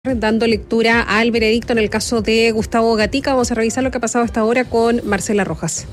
Dando lectura al veredicto en el caso de Gustavo Gatica. Vamos a revisar lo que ha pasado hasta ahora con Marcela Rojas.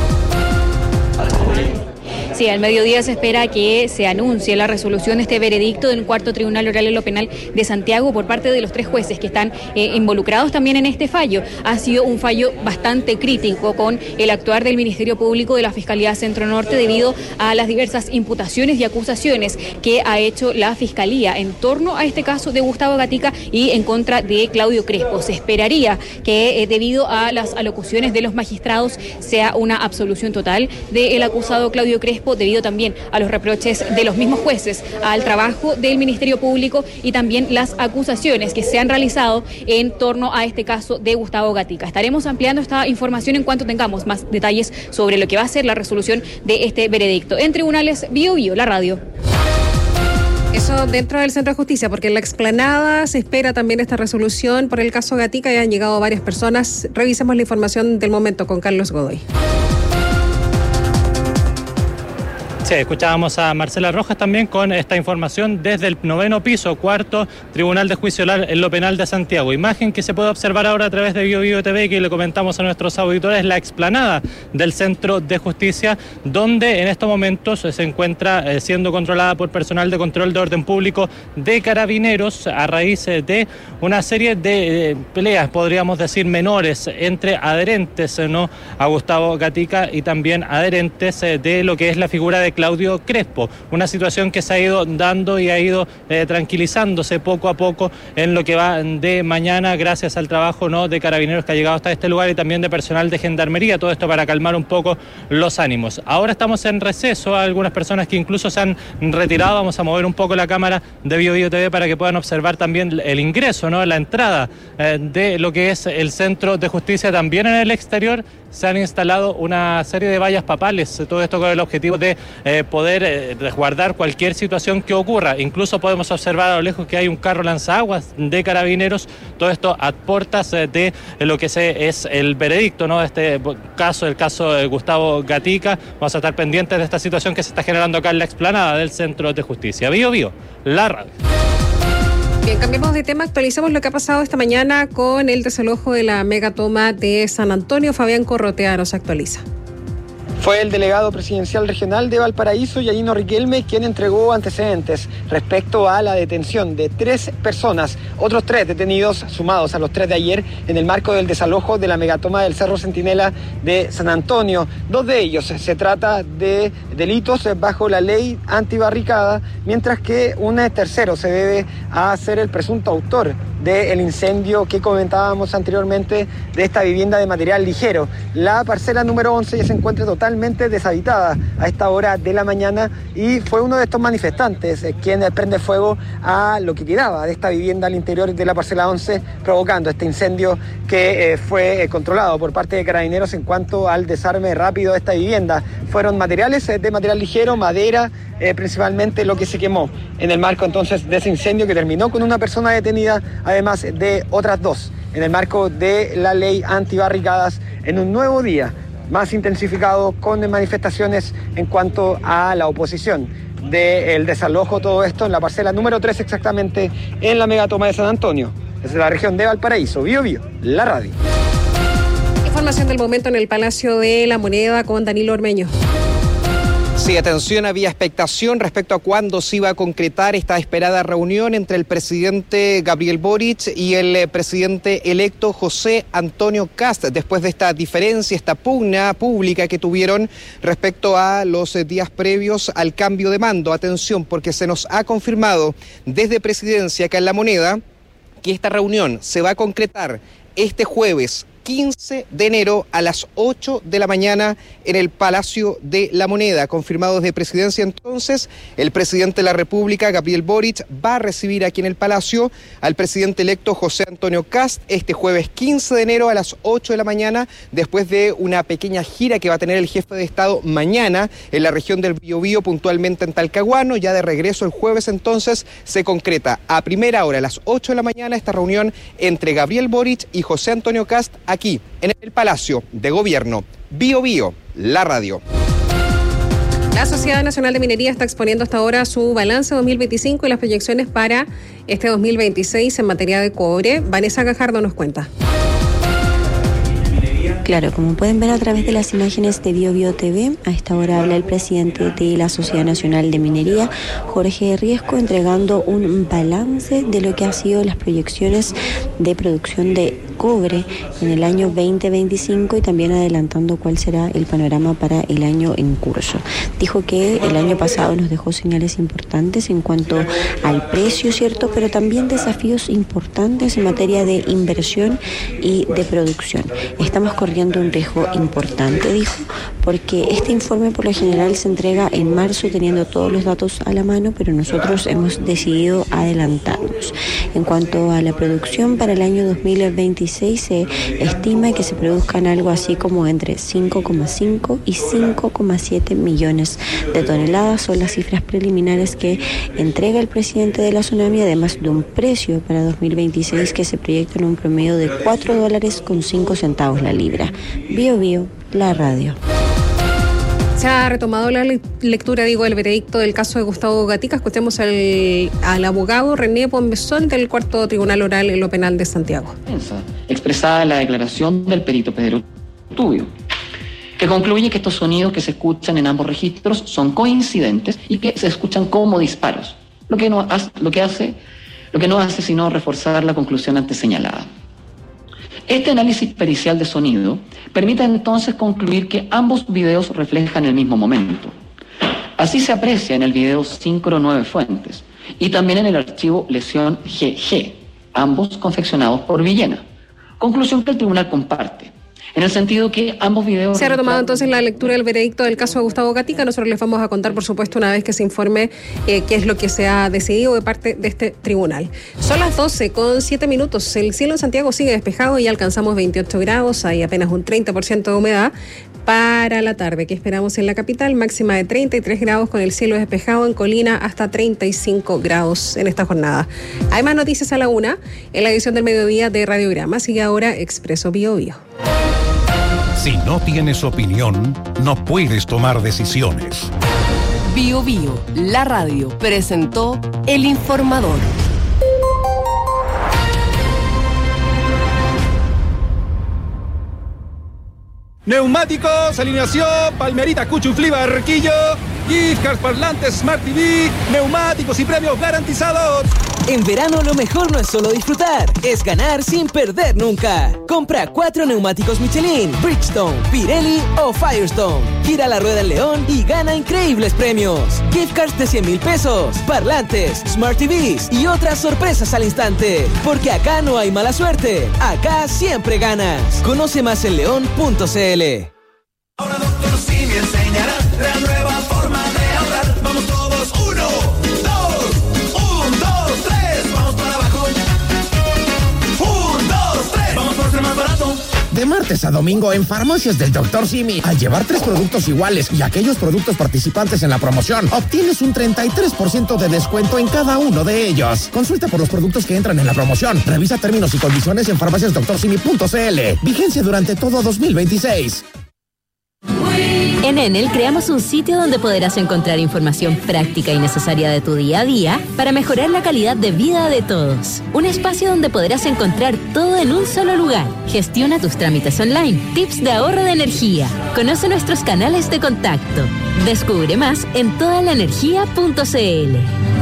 Sí, al mediodía se espera que se anuncie la resolución de este veredicto del Cuarto Tribunal Oral en lo Penal de Santiago por parte de los 3 jueces que están involucrados también en este fallo. Ha sido un fallo bastante crítico con el actuar del Ministerio Público de la Fiscalía Centro Norte debido a las diversas imputaciones y acusaciones que ha hecho la Fiscalía en torno a este caso de Gustavo Gatica y en contra de Claudio Crespo. Se esperaría que debido a las alocuciones de los magistrados sea una absolución total del acusado Claudio Crespo, debido también a los reproches de los mismos jueces, al trabajo del Ministerio Público y también las acusaciones que se han realizado en torno a este caso de Gustavo Gatica. Estaremos ampliando esta información en cuanto tengamos más detalles sobre lo que va a ser la resolución de este veredicto. En Tribunales Bio Bio, la radio. Eso dentro del Centro de Justicia, porque en la explanada se espera también esta resolución por el caso Gatica y han llegado varias personas. Revisemos la información del momento con Carlos Godoy. Sí, escuchábamos a Marcela Rojas también con esta información desde el 9º piso, cuarto Tribunal de Juicio Oral en lo Penal de Santiago. Imagen que se puede observar ahora a través de Bio Bio TV, que le comentamos a nuestros auditores, la explanada del Centro de Justicia, donde en estos momentos se encuentra siendo controlada por personal de control de orden público de Carabineros a raíz de una serie de peleas, podríamos decir, menores entre adherentes a Gustavo Gatica y también adherentes de lo que es la figura de Claudio Crespo, una situación que se ha ido dando y ha ido tranquilizándose poco a poco en lo que va de mañana gracias al trabajo de Carabineros que ha llegado hasta este lugar y también de personal de Gendarmería, todo esto para calmar un poco los ánimos. Ahora estamos en receso, algunas personas que incluso se han retirado. Vamos a mover un poco la cámara de Bio Bio TV para que puedan observar también el ingreso, la entrada de lo que es el Centro de Justicia. También en el exterior se han instalado una serie de vallas papales, todo esto con el objetivo de poder resguardar cualquier situación que ocurra. Incluso podemos observar a lo lejos que hay un carro lanzaguas de Carabineros, todo esto a puertas de lo que es el veredicto, este caso, el caso de Gustavo Gatica. Vamos a estar pendientes de esta situación que se está generando acá en la explanada del Centro de Justicia. Bio Bio, la radio. Bien, cambiamos de tema, actualizamos lo que ha pasado esta mañana con el desalojo de la megatoma de San Antonio. Fabián Corrotea nos actualiza. Fue el delegado presidencial regional de Valparaíso, Yanino Riquelme, quien entregó antecedentes respecto a la detención de 3 personas, otros 3 detenidos sumados a los 3 de ayer en el marco del desalojo de la megatoma del Cerro Centinela de San Antonio. 2 de ellos se trata de delitos bajo la ley antibarricada, mientras que un tercero se debe a ser el presunto autor del incendio que comentábamos anteriormente de esta vivienda de material ligero. La parcela número 11 ya se encuentra totalmente deshabitada a esta hora de la mañana y fue uno de estos manifestantes quien prende fuego a lo que quedaba de esta vivienda al interior de la parcela 11, provocando este incendio que fue controlado por parte de Carabineros en cuanto al desarme rápido de esta vivienda. Fueron materiales de material ligero, madera, principalmente lo que se quemó en el marco entonces de ese incendio que terminó con una persona detenida, además de otras 2 en el marco de la ley antibarricadas, en un nuevo día más intensificado con manifestaciones en cuanto a la oposición del desalojo, todo esto en la parcela número 3 exactamente en la megatoma de San Antonio, desde la región de Valparaíso. Bio Bio, la radio. Información del momento en el Palacio de la Moneda con Danilo Ormeño. Sí, atención, había expectación respecto a cuándo se iba a concretar esta esperada reunión entre el presidente Gabriel Boric y el presidente electo José Antonio Kast, después de esta diferencia, esta pugna pública que tuvieron respecto a los días previos al cambio de mando. Atención, porque se nos ha confirmado desde Presidencia acá en La Moneda que esta reunión se va a concretar este jueves 15 de enero a las 8 de la mañana en el Palacio de la Moneda. Confirmado desde Presidencia entonces, el presidente de la República, Gabriel Boric, va a recibir aquí en el Palacio al presidente electo José Antonio Kast este jueves 15 de enero a las 8 de la mañana, después de una pequeña gira que va a tener el jefe de Estado mañana en la región del Biobío, puntualmente en Talcahuano. Ya de regreso el jueves entonces se concreta a primera hora, a las 8 de la mañana, esta reunión entre Gabriel Boric y José Antonio Kast aquí en el Palacio de Gobierno. Bio Bio, la radio. La Sociedad Nacional de Minería está exponiendo hasta ahora su balance 2025 y las proyecciones para este 2026 en materia de cobre. Vanessa Gajardo nos cuenta. Claro, como pueden ver a través de las imágenes de BioBio TV, a esta hora habla el presidente de la Sociedad Nacional de Minería, Jorge Riesco, entregando un balance de lo que han sido las proyecciones de producción de cobre en el año 2025 y también adelantando cuál será el panorama para el año en curso. Dijo que el año pasado nos dejó señales importantes en cuanto al precio, ¿cierto? Pero también desafíos importantes en materia de inversión y de producción. Estamos corriendo un riesgo importante, dijo, porque este informe por lo general se entrega en marzo teniendo todos los datos a la mano, pero nosotros hemos decidido adelantarnos. En cuanto a la producción para el año 2026 se estima que se produzcan algo así como entre 5,5 y 5,7 millones de toneladas. Son las cifras preliminares que entrega el presidente de la Sonami, además de un precio para 2026 que se proyecta en un promedio de $4.05 la libra. BioBio, la radio. Se ha retomado la lectura, del veredicto del caso de Gustavo Gatica. Escuchemos al abogado René Pombezón del Cuarto Tribunal Oral en lo Penal de Santiago. Expresada en la declaración del perito Pedro Tubio, que concluye que estos sonidos que se escuchan en ambos registros son coincidentes y que se escuchan como disparos, lo que no hace sino reforzar la conclusión antes señalada. Este análisis pericial de sonido permite entonces concluir que ambos videos reflejan el mismo momento. Así se aprecia en el video síncrono 9 fuentes y también en el archivo lesión GG, ambos confeccionados por Villena. Conclusión que el tribunal comparte, en el sentido que ambos videos... Se ha retomado entonces la lectura del veredicto del caso de Gustavo Gatica. Nosotros les vamos a contar, por supuesto, una vez que se informe qué es lo que se ha decidido de parte de este tribunal. Son las 12:07. El cielo en Santiago sigue despejado y alcanzamos 28 grados. Hay apenas un 30% de humedad para la tarde, que esperamos en la capital. Máxima de 33 grados con el cielo despejado. En Colina hasta 35 grados en esta jornada. Hay más noticias a la 1 en la edición del mediodía de Radiograma. Sigue ahora Expreso BioBio. Si no tienes opinión, no puedes tomar decisiones. BioBio, la radio, presentó El Informador. Neumáticos, alineación, Palmerita, Cuchuflí, Barquillo, gift cards, parlantes, Smart TV, neumáticos y premios garantizados. En verano lo mejor no es solo disfrutar, es ganar sin perder nunca. Compra 4 neumáticos Michelin, Bridgestone, Pirelli o Firestone. Gira la rueda en León y gana increíbles premios. Gift cards de 100,000 pesos, parlantes, Smart TVs y otras sorpresas al instante. Porque acá no hay mala suerte, acá siempre ganas. Conoce más en león.cl. Ahora Dr. Simi enseñará la nueva forma de ahorrar. Vamos todos, 1, 2, 3, vamos para abajo. 1, 2, 3, vamos por ser más barato. De martes a domingo en Farmacias del Dr. Simi, al llevar 3 productos iguales y aquellos productos participantes en la promoción, obtienes un 33% de descuento en cada uno de ellos. Consulta por los productos que entran en la promoción. Revisa términos y condiciones en farmaciasdoctorsimi.cl. Vigencia durante todo 2026. En Enel creamos un sitio donde podrás encontrar información práctica y necesaria de tu día a día para mejorar la calidad de vida de todos. Un espacio donde podrás encontrar todo en un solo lugar. Gestiona tus trámites online, tips de ahorro de energía. Conoce nuestros canales de contacto. Descubre más en todalaenergia.cl.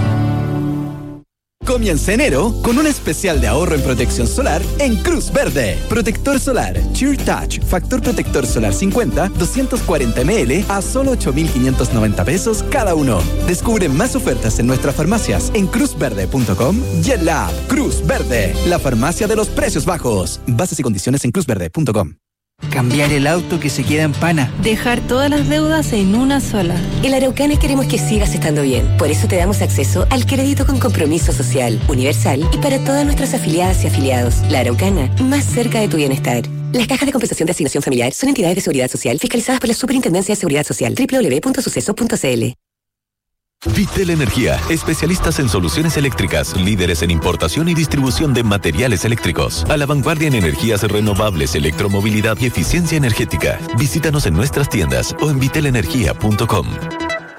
Comienza enero con un especial de ahorro en protección solar en Cruz Verde. Protector solar Cheer Touch, factor protector solar 50, 240 ml a solo 8,590 pesos cada uno. Descubre más ofertas en nuestras farmacias en cruzverde.com y en la app Cruz Verde, la farmacia de los precios bajos. Bases y condiciones en cruzverde.com. Cambiar el auto que se queda en pana. Dejar todas las deudas en una sola. En Araucana queremos que sigas estando bien. Por eso te damos acceso al crédito con compromiso social, universal y para todas nuestras afiliadas y afiliados. La Araucana, más cerca de tu bienestar. Las cajas de compensación de asignación familiar son entidades de seguridad social fiscalizadas por la Superintendencia de Seguridad Social. www.suceso.cl. Vitel Energía, especialistas en soluciones eléctricas, líderes en importación y distribución de materiales eléctricos, a la vanguardia en energías renovables, electromovilidad y eficiencia energética. Visítanos en nuestras tiendas o en vitelenergia.com.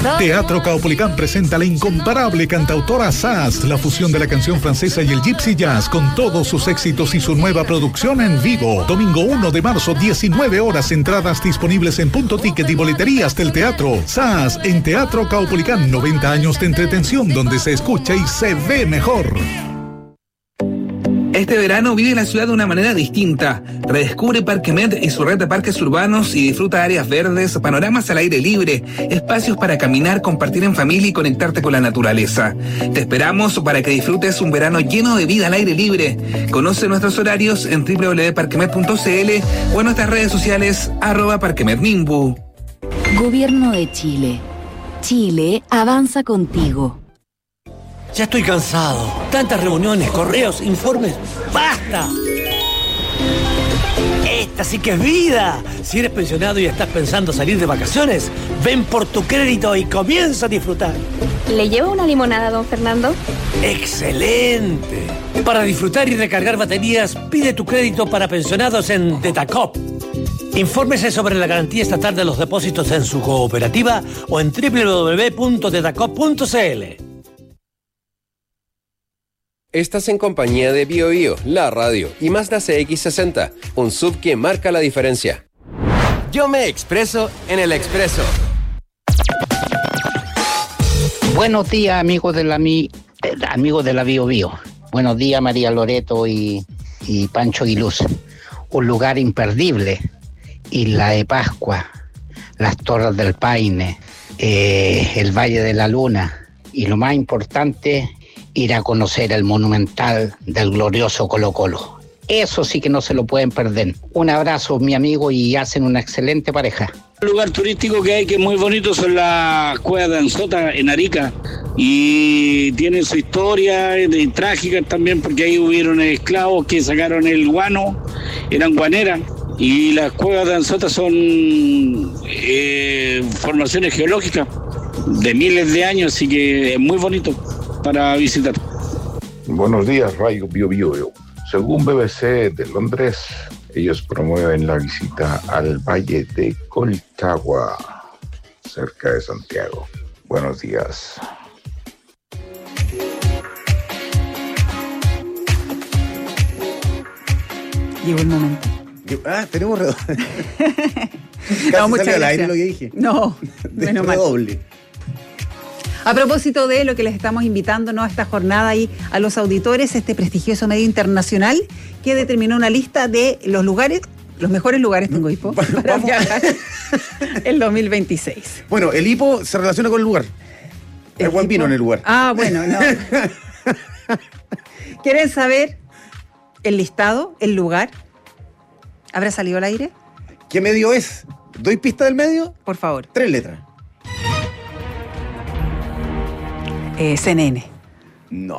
Teatro Caupolicán presenta la incomparable cantautora Sass, la fusión de la canción francesa y el gypsy jazz con todos sus éxitos y su nueva producción en vivo. Domingo 1 de marzo, 19 horas, entradas disponibles en Punto Ticket y boleterías del teatro. Sass en Teatro Caupolicán, 90 años de entretención donde se escucha y se ve mejor. Este verano vive la ciudad de una manera distinta. Redescubre Parque Med y su red de parques urbanos y disfruta áreas verdes, panoramas al aire libre, espacios para caminar, compartir en familia y conectarte con la naturaleza. Te esperamos para que disfrutes un verano lleno de vida al aire libre. Conoce nuestros horarios en www.parquemed.cl o en nuestras redes sociales @parquemednimbu. Gobierno de Chile. Chile avanza contigo. Ya estoy cansado. Tantas reuniones, correos, informes. ¡Basta! Esta sí que es vida. Si eres pensionado y estás pensando salir de vacaciones, ven por tu crédito y comienza a disfrutar. ¿Le llevo una limonada, don Fernando? ¡Excelente! Para disfrutar y recargar baterías, pide tu crédito para pensionados en Detacop. Infórmese sobre la garantía estatal de los depósitos en su cooperativa o en www.detacop.cl. Estás en compañía de BioBio, la radio y Mazda CX-60, un SUV que marca la diferencia. Yo me expreso en el Expreso. Buenos días, amigos de la BioBio. Buenos días, María Loreto y Pancho Guiluz. Un lugar imperdible. Isla de Pascua, las Torres del Paine, el Valle de la Luna y lo más importante, ir a conocer el monumental del glorioso Colo-Colo. Eso sí que no se lo pueden perder. Un abrazo, mi amigo, y hacen una excelente pareja. Un lugar turístico que hay que es muy bonito son las cuevas de Anzota en Arica y tienen su historia trágica también porque ahí hubieron esclavos que sacaron el guano, eran guaneras. Y las cuevas de Anzota son formaciones geológicas de miles de años, así que es muy bonito para visitar. Buenos días, Radio BioBio. Según BBC de Londres, ellos promueven la visita al Valle de Colchagua, cerca de Santiago. Buenos días. Llegó el momento. Tenemos redoble. No, muchas gracias. Al aire gracias. lo que dije. No, menos mal. Redoble. A propósito de lo que les estamos invitando, ¿no?, a esta jornada y a los auditores, este prestigioso medio internacional que determinó una lista de los lugares, los mejores lugares, tengo hipo, para viajar el 2026. Bueno, el hipo se relaciona con el lugar. El buen vino en el lugar. Ah, bueno, no. ¿Quieren saber el listado, el lugar? ¿Habrá salido al aire? ¿Qué medio es? ¿Doy pista del medio? Por favor. 3 letras. CNN. No.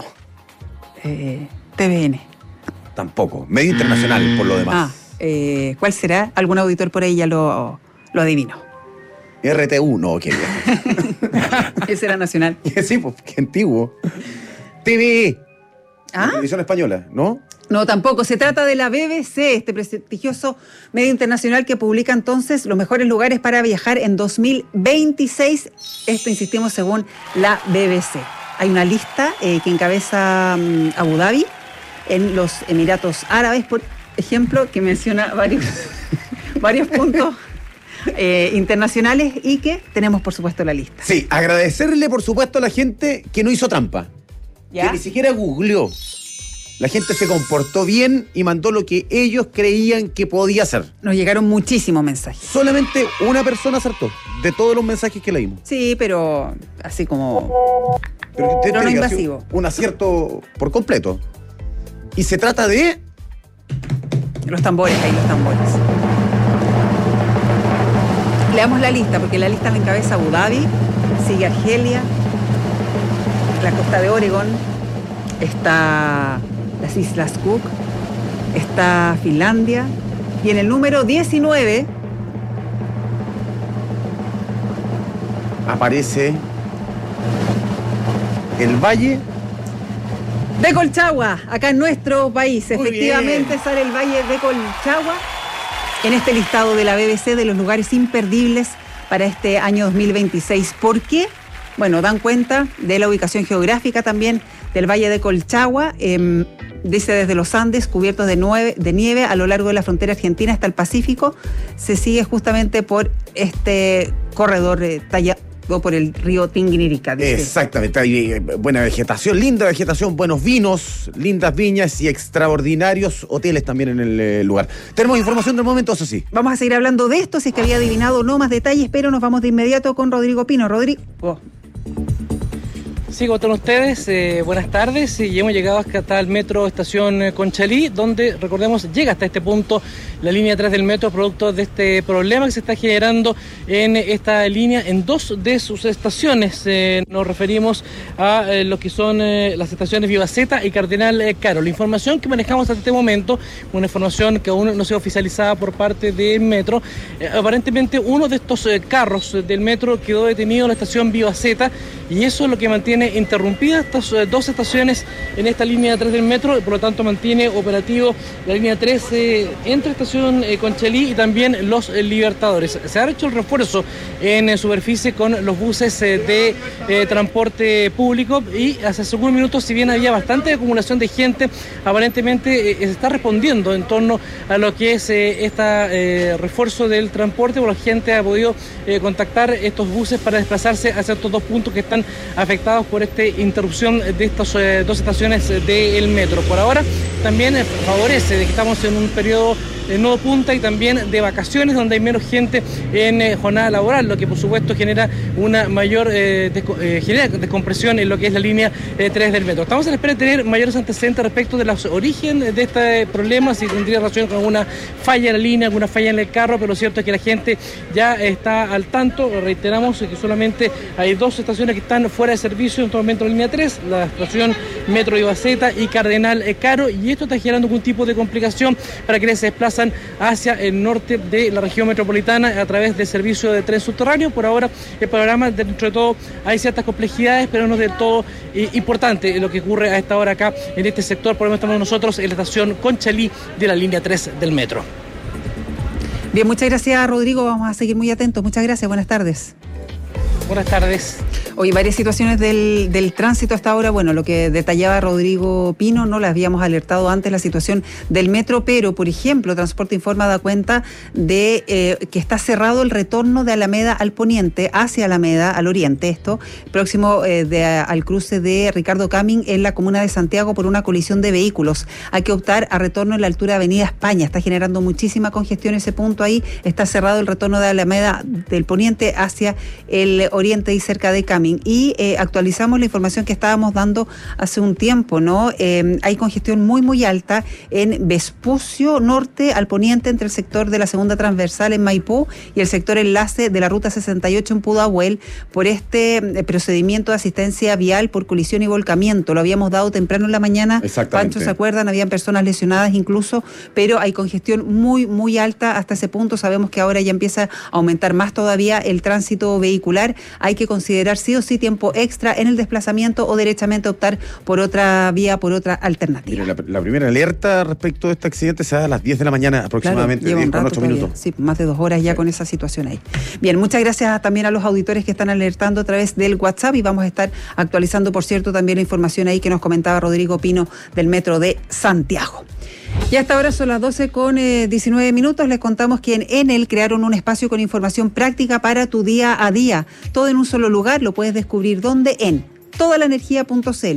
TVN. Tampoco. Medio internacional, por lo demás. ¿Cuál será? Algún auditor por ahí ya lo adivinó. RTU, no, qué bien. Ese era nacional. Sí, pues, qué antiguo. TV. ¿Ah? Televisión española, ¿no? No, tampoco. Se trata de la BBC, este prestigioso medio internacional que publica entonces los mejores lugares para viajar en 2026. Esto, insistimos, según la BBC. Hay una lista que encabeza Abu Dhabi en los Emiratos Árabes, por ejemplo, que menciona varios puntos internacionales y que tenemos, por supuesto, la lista. Sí, agradecerle, por supuesto, a la gente que no hizo trampa. ¿Ya? Que ni siquiera googleó. La gente se comportó bien y mandó lo que ellos creían que podía hacer. Nos llegaron muchísimos mensajes. Solamente una persona acertó de todos los mensajes que leímos. Sí, pero así como... Pero no invasivo. Un acierto por completo. Y se trata de... Los tambores, ahí los tambores. Leamos la lista, porque la lista la encabeza Abu Dhabi, sigue Argelia, la costa de Oregón, está las Islas Cook, está Finlandia, y en el número 19 aparece el Valle de Colchagua, acá en nuestro país. Muy efectivamente bien. Sale el Valle de Colchagua en este listado de la BBC de los lugares imperdibles para este año 2026. ¿Por qué? Bueno, dan cuenta de la ubicación geográfica también del Valle de Colchagua, dice desde los Andes, cubiertos de nieve a lo largo de la frontera argentina hasta el Pacífico, se sigue justamente por este corredor tallado por el río Tinguiririca. Exactamente, hay buena vegetación, linda vegetación, buenos vinos, lindas viñas y extraordinarios hoteles también en el lugar. Tenemos información del momento, eso sí. Vamos a seguir hablando de esto, si es que había adivinado no más detalles, pero nos vamos de inmediato con Rodrigo Pino. Rodrigo. Sí, ¿cómo están ustedes? Buenas tardes. Y hemos llegado hasta el metro estación Conchalí, donde, recordemos, llega hasta este punto la línea 3 del metro, producto de este problema que se está generando en esta línea en dos de sus estaciones. Nos referimos a lo que son las estaciones Vivaceta y Cardenal Caro. La información que manejamos hasta este momento, una información que aún no se ha oficializado por parte del metro, aparentemente uno de estos carros del metro quedó detenido en la estación Vivaceta, y eso es lo que mantiene interrumpidas estas dos estaciones en esta línea 3 del metro, y por lo tanto mantiene operativo la línea 3 entre estación Conchalí y también Los Libertadores. Se ha hecho el refuerzo en superficie con los buses de transporte público, y hace algunos minutos, si bien había bastante acumulación de gente, aparentemente se está respondiendo en torno a lo que es este refuerzo del transporte, porque la gente ha podido contactar estos buses para desplazarse hacia estos dos puntos que están afectados por esta interrupción de estas dos estaciones del metro. Por ahora también favorece de que estamos en un periodo no punta y también de vacaciones, donde hay menos gente en jornada laboral, lo que por supuesto genera una mayor descompresión en lo que es la línea 3 del metro. Estamos a la espera de tener mayores antecedentes respecto de los orígenes de este problema, si tendría relación con alguna falla en la línea, alguna falla en el carro, pero lo cierto es que la gente ya está al tanto. Reiteramos que solamente hay dos estaciones que están fuera de servicio en todo momento, la línea 3, la estación Metro Vivaceta y Cardenal Caro, y esto está generando algún tipo de complicación para quienes se desplazan hacia el norte de la región metropolitana a través del servicio de tren subterráneo. Por ahora el panorama, dentro de todo, hay ciertas complejidades, pero no del todo importante lo que ocurre a esta hora acá en este sector. Por lo menos estamos nosotros en la estación Conchalí de la línea 3 del metro. Bien, muchas gracias, Rodrigo. Vamos a seguir muy atentos. Muchas gracias. Buenas tardes. Buenas tardes. Hoy varias situaciones del tránsito hasta ahora. Bueno, lo que detallaba Rodrigo Pino, no las habíamos alertado antes, la situación del metro, pero, por ejemplo, Transporte Informa da cuenta de que está cerrado el retorno de Alameda al poniente hacia Alameda al oriente, esto próximo al cruce de Ricardo Camin en la comuna de Santiago por una colisión de vehículos. Hay que optar a retorno en la altura de Avenida España. Está generando muchísima congestión ese punto ahí. Está cerrado el retorno de Alameda del poniente hacia el oriente y cerca de Camin. Y actualizamos la información que estábamos dando hace un tiempo, ¿no? Hay congestión muy alta en Vespucio Norte al poniente, entre el sector de la segunda transversal en Maipú y el sector enlace de la ruta 68 en Pudahuel, por este procedimiento de asistencia vial por colisión y volcamiento. Lo habíamos dado temprano en la mañana. Pancho, ¿se acuerdan? Habían personas lesionadas incluso, pero hay congestión muy alta hasta ese punto. Sabemos que ahora ya empieza a aumentar más todavía el tránsito vehicular. Hay que considerar sí o sí tiempo extra en el desplazamiento o derechamente optar por otra vía, por otra alternativa. Mira, la primera alerta respecto de este accidente se da a las 10 de la mañana aproximadamente, claro, 10 con 8 minutos. Sí, más de 2 horas ya con esa situación ahí. Bien, muchas gracias también a los auditores que están alertando a través del WhatsApp, y vamos a estar actualizando, por cierto, también la información ahí que nos comentaba Rodrigo Pino del Metro de Santiago. Y hasta ahora son las 12:19. Les contamos que en Enel crearon un espacio con información práctica para tu día a día. Todo en un solo lugar. Lo puedes descubrir donde en todalaenergia.cl,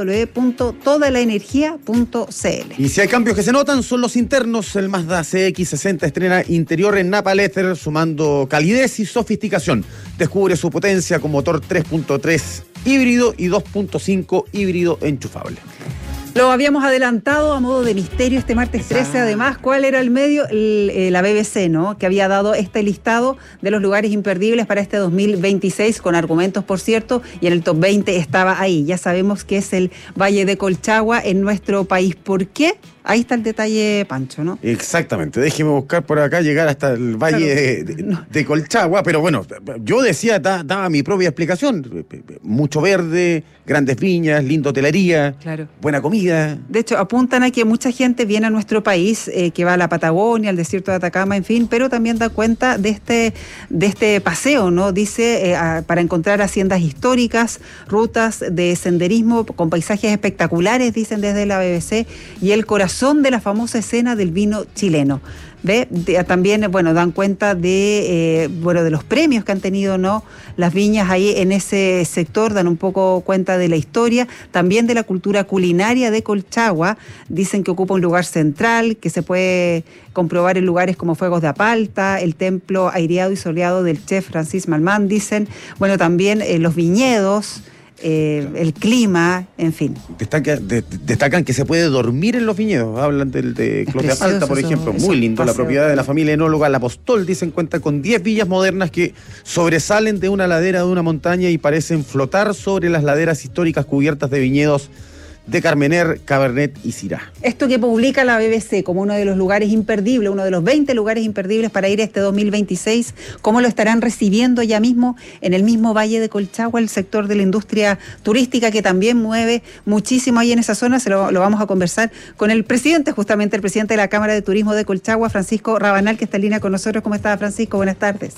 www.todalaenergia.cl. Y si hay cambios que se notan, son los internos. El Mazda CX-60 estrena interior en Napa Leather, sumando calidez y sofisticación. Descubre su potencia con motor 3.3 híbrido y 2.5 híbrido enchufable. Lo habíamos adelantado a modo de misterio este martes 13, además, ¿cuál era el medio? La BBC, ¿no? Que había dado este listado de los lugares imperdibles para este 2026, con argumentos, por cierto, y en el top 20 estaba ahí. Ya sabemos que es el Valle de Colchagua en nuestro país. ¿Por qué? Ahí está el detalle, Pancho, ¿no? Exactamente. Déjeme buscar por acá, llegar hasta el Valle de Colchagua, pero bueno, yo decía, daba mi propia explicación. Mucho verde, grandes viñas, linda hotelería, buena comida. cálida. De hecho, apuntan a que mucha gente viene a nuestro país, que va a la Patagonia, al desierto de Atacama, en fin, pero también da cuenta de este paseo, ¿no? Dice, para encontrar haciendas históricas, rutas de senderismo con paisajes espectaculares, dicen desde la BBC, y el corazón de la famosa escena del vino chileno. También, bueno, dan cuenta de los premios que han tenido, ¿no?, las viñas ahí en ese sector, dan un poco cuenta de la historia, también de la cultura culinaria de Colchagua. Dicen que ocupa un lugar central, que se puede comprobar en lugares como Fuegos de Apalta, el templo aireado y soleado del chef Francis Malman, dicen, bueno, también los viñedos, el clima, en fin. Destacan que se puede dormir en los viñedos. Hablan del de Clos de Apalta, por ejemplo. Muy lindo. La propiedad de la familia enóloga La Apostol, dicen, cuenta con 10 villas modernas que sobresalen de una ladera de una montaña y parecen flotar sobre las laderas históricas cubiertas de viñedos de Carmener, Cabernet y Syrah. Esto que publica la BBC como uno de los lugares imperdibles, uno de los 20 lugares imperdibles para ir este 2026, ¿cómo lo estarán recibiendo ya mismo en el mismo Valle de Colchagua, el sector de la industria turística que también mueve muchísimo ahí en esa zona? Lo vamos a conversar con el presidente, justamente el presidente de la Cámara de Turismo de Colchagua, Francisco Rabanal, que está en línea con nosotros. ¿Cómo está, Francisco? Buenas tardes.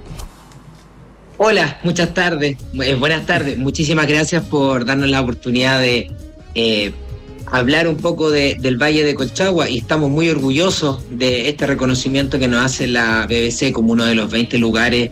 Hola, muchas tardes. Buenas tardes. Muchísimas gracias por darnos la oportunidad de hablar un poco del Valle de Colchagua, y estamos muy orgullosos de este reconocimiento que nos hace la BBC como uno de los 20 lugares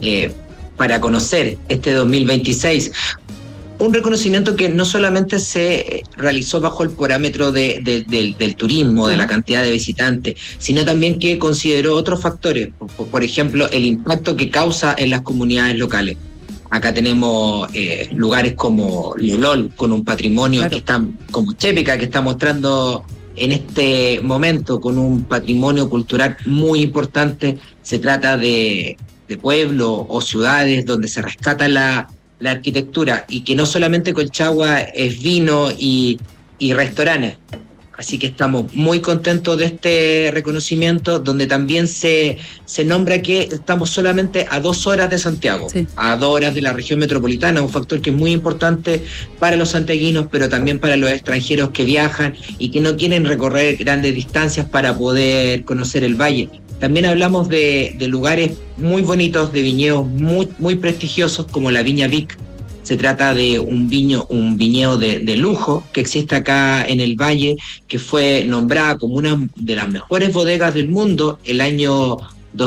para conocer este 2026. Un reconocimiento que no solamente se realizó bajo el parámetro del turismo, de la cantidad de visitantes, sino también que consideró otros factores, por ejemplo, el impacto que causa en las comunidades locales. Acá tenemos lugares como Lolol, con un patrimonio, claro, que está, como Chépica, que está mostrando en este momento, con un patrimonio cultural muy importante. Se trata de pueblos o ciudades donde se rescata la arquitectura, y que no solamente Colchagua es vino y restaurantes. Así que estamos muy contentos de este reconocimiento, donde también se nombra que estamos solamente a 2 horas de Santiago, sí, a 2 horas de la región metropolitana, un factor que es muy importante para los santiaguinos, pero también para los extranjeros que viajan y que no quieren recorrer grandes distancias para poder conocer el valle. También hablamos de lugares muy bonitos, de viñedos muy prestigiosos, como la Viña Vic. Se trata de un viñedo de lujo que existe acá en el valle, que fue nombrada como una de las mejores bodegas del mundo el año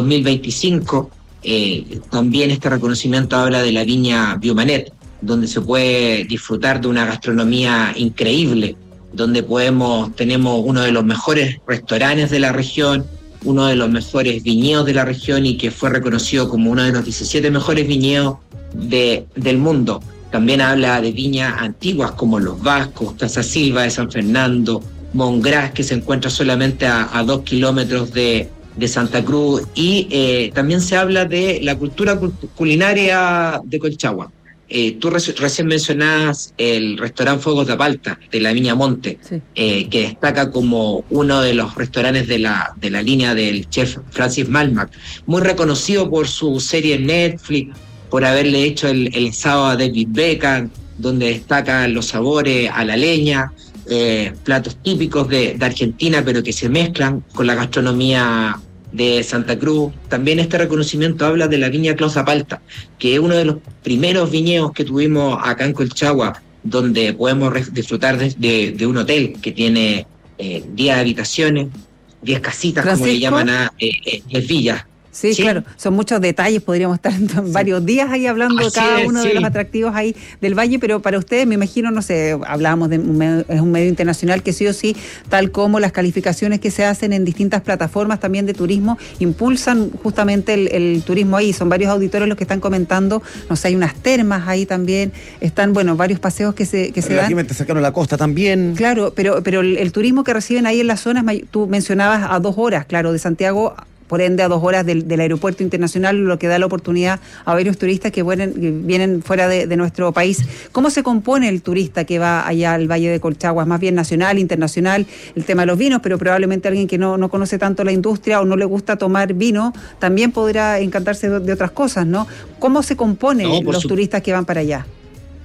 2025. También este reconocimiento habla de la viña Biomanet, donde se puede disfrutar de una gastronomía increíble, donde tenemos uno de los mejores restaurantes de la región, uno de los mejores viñedos de la región, y que fue reconocido como uno de los 17 mejores viñedos del mundo. También habla de viñas antiguas como Los Vascos, Casa Silva de San Fernando, Montgras, que se encuentra solamente a 2 kilómetros de Santa Cruz, y también se habla de la cultura culinaria de Colchagua. Tú recién mencionabas el restaurante Fuegos de Apalta de la Viña Monte, sí, que destaca como uno de los restaurantes de la línea del chef Francis Malman, muy reconocido por su serie en Netflix, por haberle hecho el asado a David Beckham, donde destacan los sabores a la leña, platos típicos de Argentina, pero que se mezclan con la gastronomía de Santa Cruz. También este reconocimiento habla de la Viña Clos de Apalta, que es uno de los primeros viñedos que tuvimos acá en Colchagua, donde podemos disfrutar de un hotel que tiene 10 habitaciones, 10 casitas, Francisco, como le llaman a 10 villas. Sí, sí, claro, son muchos detalles, podríamos estar varios días ahí hablando de cada uno de los atractivos ahí del valle, pero para ustedes, me imagino, no sé, hablábamos de es un medio internacional que sí o sí, tal como las calificaciones que se hacen en distintas plataformas también de turismo, impulsan justamente el turismo ahí. Son varios auditores los que están comentando, no sé, hay unas termas ahí también, están, bueno, varios paseos que se dan. Te sacaron la costa también. Claro, pero el turismo que reciben ahí en las zonas, tú mencionabas a 2 horas, claro, de Santiago, por ende a 2 horas del aeropuerto internacional, lo que da la oportunidad a varios turistas que vienen fuera de nuestro país. ¿Cómo se compone el turista que va allá al Valle de Colchagua? ¿Es más bien nacional, internacional? El tema de los vinos, pero probablemente alguien que no conoce tanto la industria o no le gusta tomar vino, también podrá encantarse de otras cosas, ¿no? ¿Cómo se compone los turistas que van para allá?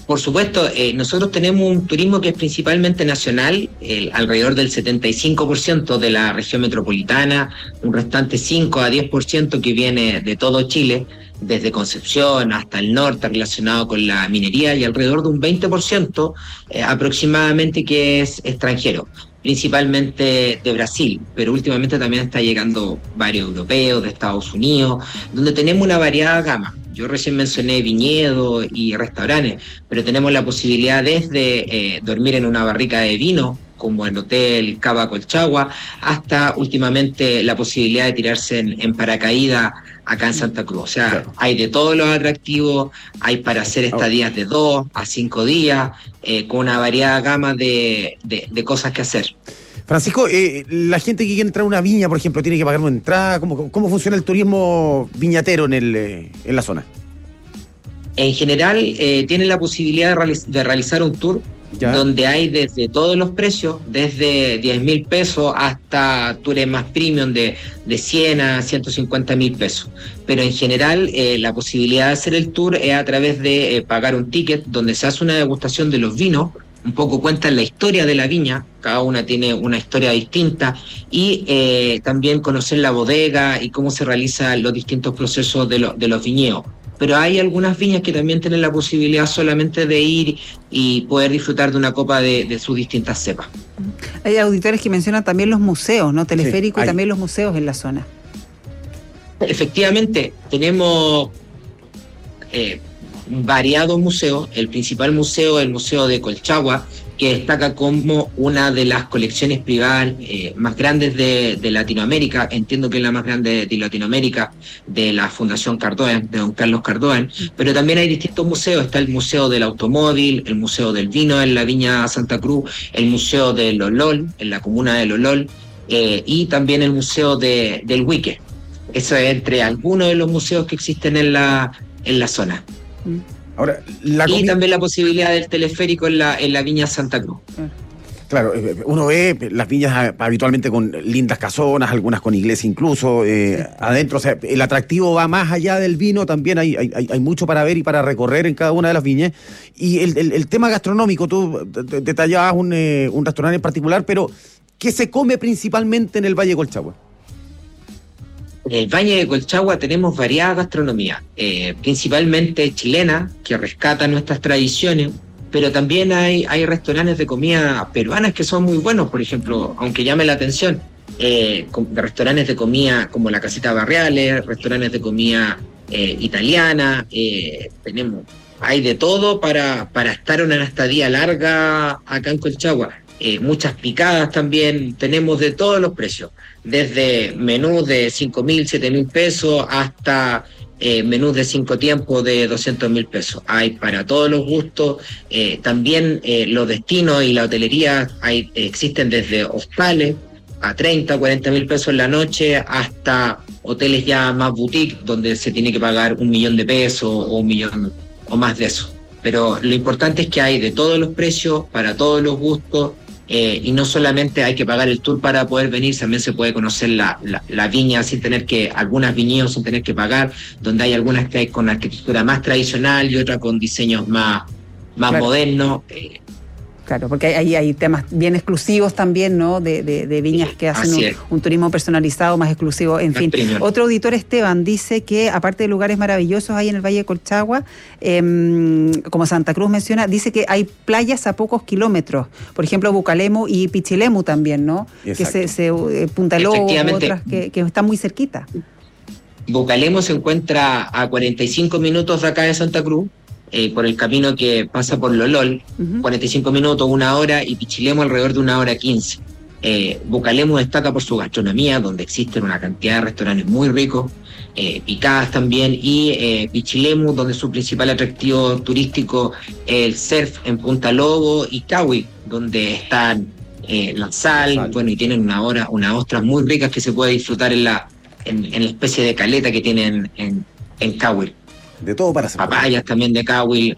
Por supuesto, nosotros tenemos un turismo que es principalmente nacional, alrededor del 75% de la región metropolitana, un restante 5 a 10% que viene de todo Chile, desde Concepción hasta el norte relacionado con la minería, y alrededor de un 20% aproximadamente que es extranjero, principalmente de Brasil, pero últimamente también está llegando varios europeos, de Estados Unidos, donde tenemos una variada gama. Yo recién mencioné viñedos y restaurantes, pero tenemos la posibilidad desde dormir en una barrica de vino, como el Hotel Cava Colchagua, hasta últimamente la posibilidad de tirarse en paracaídas acá en Santa Cruz. O sea, claro, hay de todos los atractivos, hay para hacer estadías de 2 a 5 días, con una variada gama de cosas que hacer. Francisco, la gente que quiere entrar a una viña, por ejemplo, ¿tiene que pagar una entrada? ¿Cómo funciona el turismo viñatero en la zona? En general, tiene la posibilidad de realizar un tour, ¿ya?, donde hay desde todos los precios, desde 10.000 pesos hasta tours más premium de 100 a 150.000 pesos. Pero en general, la posibilidad de hacer el tour es a través de pagar un ticket, donde se hace una degustación de los vinos, un poco cuentan la historia de la viña, cada una tiene una historia distinta, y también conocer la bodega y cómo se realizan los distintos procesos de los viñedos. Pero hay algunas viñas que también tienen la posibilidad solamente de ir y poder disfrutar de una copa de sus distintas cepas. Hay auditores que mencionan también los museos, ¿no? Teleférico, sí, y también los museos en la zona. Efectivamente, tenemos variados museos. El principal museo es el Museo de Colchagua, que destaca como una de las colecciones privadas más grandes de Latinoamérica. Entiendo que es la más grande de Latinoamérica, de la Fundación Cardoen, de don Carlos Cardoen. Pero también hay distintos museos. Está el Museo del Automóvil, el Museo del Vino en la Viña Santa Cruz, el Museo del Olol, en la comuna del Olol, y también el Museo del Huique. Eso es entre algunos de los museos que existen en la zona. Ahora, y también la posibilidad del teleférico en la Viña Santa Cruz. Claro, uno ve las viñas habitualmente con lindas casonas, algunas con iglesia incluso, adentro. O sea, el atractivo va más allá del vino, también hay mucho para ver y para recorrer en cada una de las viñas. Y el tema gastronómico, tú detallabas un restaurante en particular, pero ¿qué se come principalmente en el Valle de Colchagua? En el Valle de Colchagua tenemos variada gastronomía, principalmente chilena, que rescata nuestras tradiciones, pero también hay restaurantes de comida peruanas que son muy buenos, por ejemplo, aunque llame la atención, restaurantes de comida como la Casita Barriales, restaurantes de comida italiana, hay de todo para estar una estadía larga acá en Colchagua. Muchas picadas también, tenemos de todos los precios, desde menús de 5.000, 7.000 pesos hasta menús de 5 tiempos de 200.000 pesos. Hay para todos los gustos. También los destinos y la hotelería existen desde hostales a 30, 40.000 pesos en la noche hasta hoteles ya más boutique, donde se tiene que pagar 1 millón de pesos o 1 millón o más de eso. Pero lo importante es que hay de todos los precios, para todos los gustos. Y no solamente hay que pagar el tour para poder venir, también se puede conocer la viña sin tener que, algunas viñedos sin tener que pagar, donde hay algunas que hay con arquitectura más tradicional y otras con diseños más claro, modernos. Claro, porque hay temas bien exclusivos también, ¿no? De viñas que hacen un turismo personalizado, más exclusivo, en fin. Otro auditor, Esteban, dice que aparte de lugares maravillosos hay en el Valle de Colchagua, como Santa Cruz menciona, dice que hay playas a pocos kilómetros, por ejemplo Bucalemu y Pichilemu también, ¿no? Exacto. Que Punta Lobo, otras que están muy cerquita. Bucalemu se encuentra a 45 minutos de acá de Santa Cruz, por el camino que pasa por Lolol, 45 minutos, 1 hora, y Pichilemu alrededor de 1 hora 15. Bucalemu destaca por su gastronomía, donde existen una cantidad de restaurantes muy ricos, picadas también, y Pichilemu, donde su principal atractivo turístico es el surf en Punta Lobo y Cahui, donde están la sal, bueno, y tienen unas ostras muy ricas que se puede disfrutar en la especie de caleta que tienen en Cahui. De todo para hacer. Papayas también de Cahui,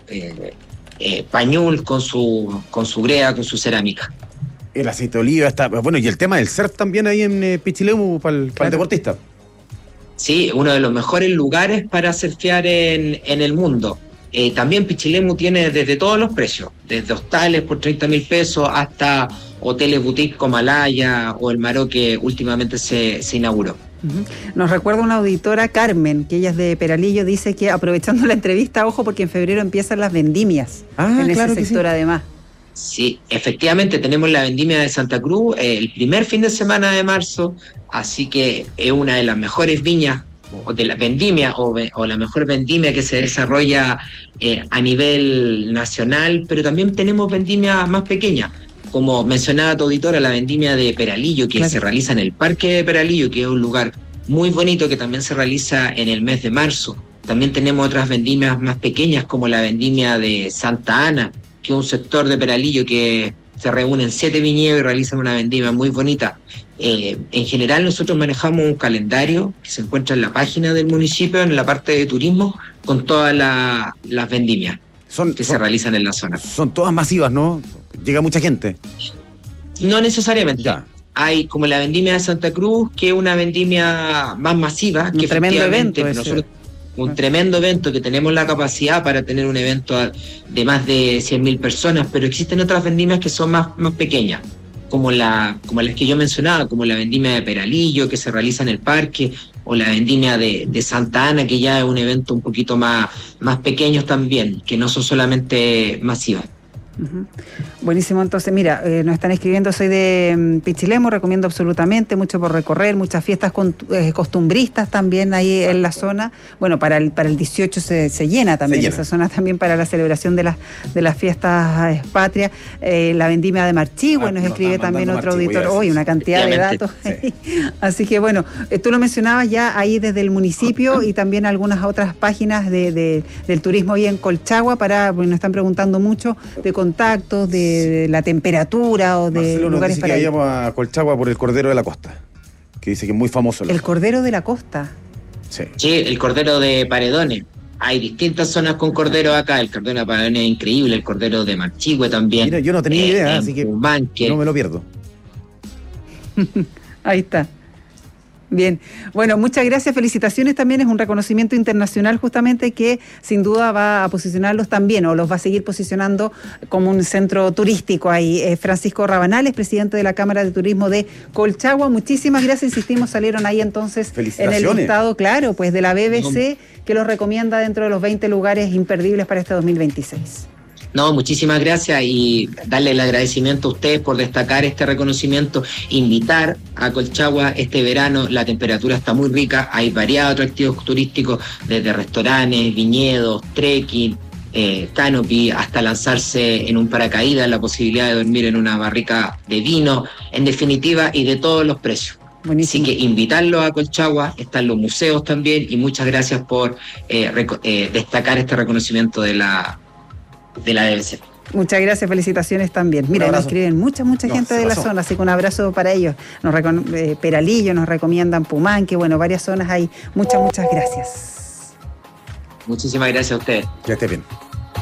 pañul con su brea, con su cerámica. El aceite de oliva está. Bueno, y el tema del surf también ahí en Pichilemu para el deportista. Sí, uno de los mejores lugares para surfear en el mundo. También Pichilemu tiene desde todos los precios, desde hostales por 30.000 pesos hasta hoteles boutique como Alaya o el Maró, que últimamente se inauguró. Nos recuerda una auditora, Carmen, que ella es de Peralillo, dice que aprovechando la entrevista, ojo, porque en febrero empiezan las vendimias en ese sector además. Sí, efectivamente tenemos la vendimia de Santa Cruz el primer fin de semana de marzo, así que es una de las mejores viñas o de la vendimia o la mejor vendimia que se desarrolla a nivel nacional, pero también tenemos vendimias más pequeñas, como mencionaba tu auditora, la vendimia de Peralillo, que se realiza en el Parque de Peralillo, que es un lugar muy bonito que también se realiza en el mes de marzo. También tenemos otras vendimias más pequeñas, como la vendimia de Santa Ana, que es un sector de Peralillo que se reúnen 7 viñedos y realizan una vendimia muy bonita. En general nosotros manejamos un calendario que se encuentra en la página del municipio, en la parte de turismo, con todas las vendimias que se realizan en la zona. Son todas masivas, ¿no? Llega mucha gente. No necesariamente. Ya. Hay como la vendimia de Santa Cruz, que es una vendimia más masiva. Un tremendo evento. Un tremendo evento, que tenemos la capacidad para tener un evento de más de 100.000 personas, pero existen otras vendimias que son más pequeñas, como las que yo mencionaba, como la vendimia de Peralillo, que se realiza en el parque, o la vendimia de Santa Ana, que ya es un evento un poquito más pequeño también, que no son solamente masivas. Buenísimo, entonces mira, nos están escribiendo, soy de Pichilemu, recomiendo absolutamente, mucho por recorrer, muchas fiestas costumbristas también ahí en la zona. Bueno, para el 18 se llena también esa zona, también para la celebración de las fiestas patrias. La vendimia de Marchihue, nos escribe también otro auditor, hoy una cantidad de datos. Sí. Así que bueno, tú lo mencionabas ya ahí desde el municipio y también algunas otras páginas del turismo ahí en Colchagua, porque nos están preguntando mucho de contactos, de la temperatura o de Marcelo lugares dice para que vayamos a Colchagua por el Cordero de la Costa, que dice que es muy famoso. ¿El Cordero de la Costa? Sí, el Cordero de Paredones. Hay distintas zonas con cordero acá. El Cordero de Paredones es increíble, el Cordero de Marchihue también. Mira, yo no tenía idea, así que no me lo pierdo. Ahí está. Bien, bueno, muchas gracias, felicitaciones también, es un reconocimiento internacional justamente que sin duda va a posicionarlos también o los va a seguir posicionando como un centro turístico ahí. Francisco Rabanales, presidente de la Cámara de Turismo de Colchagua, muchísimas gracias, insistimos, salieron ahí entonces en el listado, claro, pues de la BBC, que los recomienda dentro de los 20 lugares imperdibles para este 2026. No, muchísimas gracias y darle el agradecimiento a ustedes por destacar este reconocimiento, invitar a Colchagua este verano, la temperatura está muy rica, hay variados atractivos turísticos, desde restaurantes, viñedos, trekking, canopy, hasta lanzarse en un paracaídas, la posibilidad de dormir en una barrica de vino, en definitiva, y de todos los precios. Buenísimo. Así que invitarlos a Colchagua, están los museos también, y muchas gracias por destacar este reconocimiento de la BBC. Muchas gracias, felicitaciones también. Mira, nos escriben mucha gente de la zona, así que un abrazo para ellos. Peralillo, nos recomiendan Pumanque, bueno, varias zonas hay. Muchas gracias. Muchísimas gracias a ustedes. Que esté bien.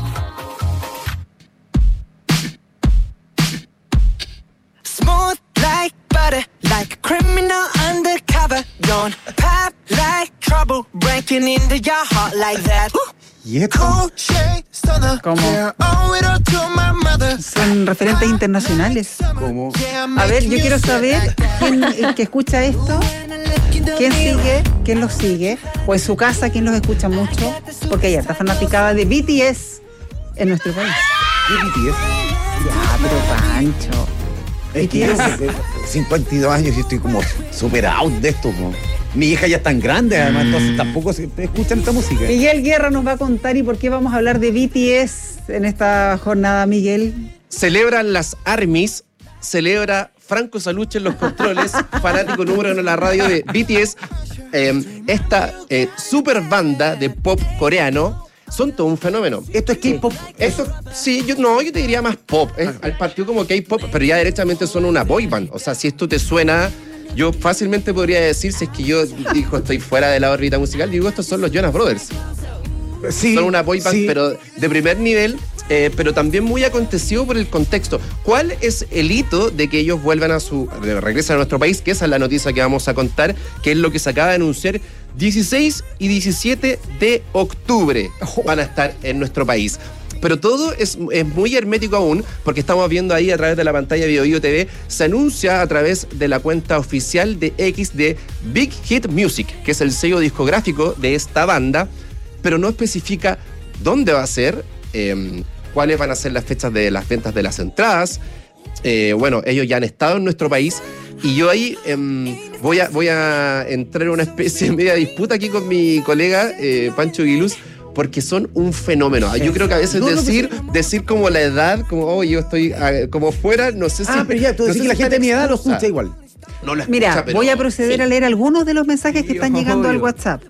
Smooth like butter, like a criminal undercover. Don't pop like trouble, breaking into your heart like that. ¿Cómo? Son referentes internacionales. ¿Cómo? A ver, yo quiero saber quién que escucha esto, quién los sigue, o en su casa quién los escucha mucho, porque hay harta fanaticada de BTS en nuestro país. ¿Qué BTS? Ya, pero Pancho. Es que yo 52 años y estoy como super out de esto, ¿no? Mi hija ya es tan grande, además, entonces tampoco se escuchan esta música. Miguel Guerra nos va a contar y por qué vamos a hablar de BTS en esta jornada, Miguel. Celebran las ARMYs, celebra Franco Saluche en los controles, fanático número 1 de la radio de BTS. Esta super banda de pop coreano, son todo un fenómeno. ¿Esto es K-pop? Eso, sí, yo te diría más pop. Al partido como K-pop, pero ya derechamente son una boy band. O sea, si esto te suena, yo fácilmente podría decir, si es que yo estoy fuera de la órbita musical, digo, estos son los Jonas Brothers. Sí, son una boy band, pero de primer nivel. pero también muy acontecido por el contexto. ¿Cuál es el hito de que ellos vuelvan regresan a nuestro país? Que esa es la noticia que vamos a contar, que es lo que se acaba de anunciar. 16 y 17 de octubre van a estar en nuestro país. Pero todo es muy hermético aún, porque estamos viendo ahí a través de la pantalla de BioBio TV, se anuncia a través de la cuenta oficial de X de Big Hit Music, que es el sello discográfico de esta banda, pero no especifica dónde va a ser, cuáles van a ser las fechas de las ventas de las entradas. Bueno, ellos ya han estado en nuestro país y yo ahí voy a entrar en una especie de media disputa aquí con mi colega Pancho Guiluz, porque son un fenómeno. Yo creo que a veces decir como la edad, como yo estoy como fuera, no sé si... pero ya, tú decís que la gente de mi edad lo escucha igual. No lo escucha, Mira, pero voy a proceder a leer algunos de los mensajes que están llegando al WhatsApp.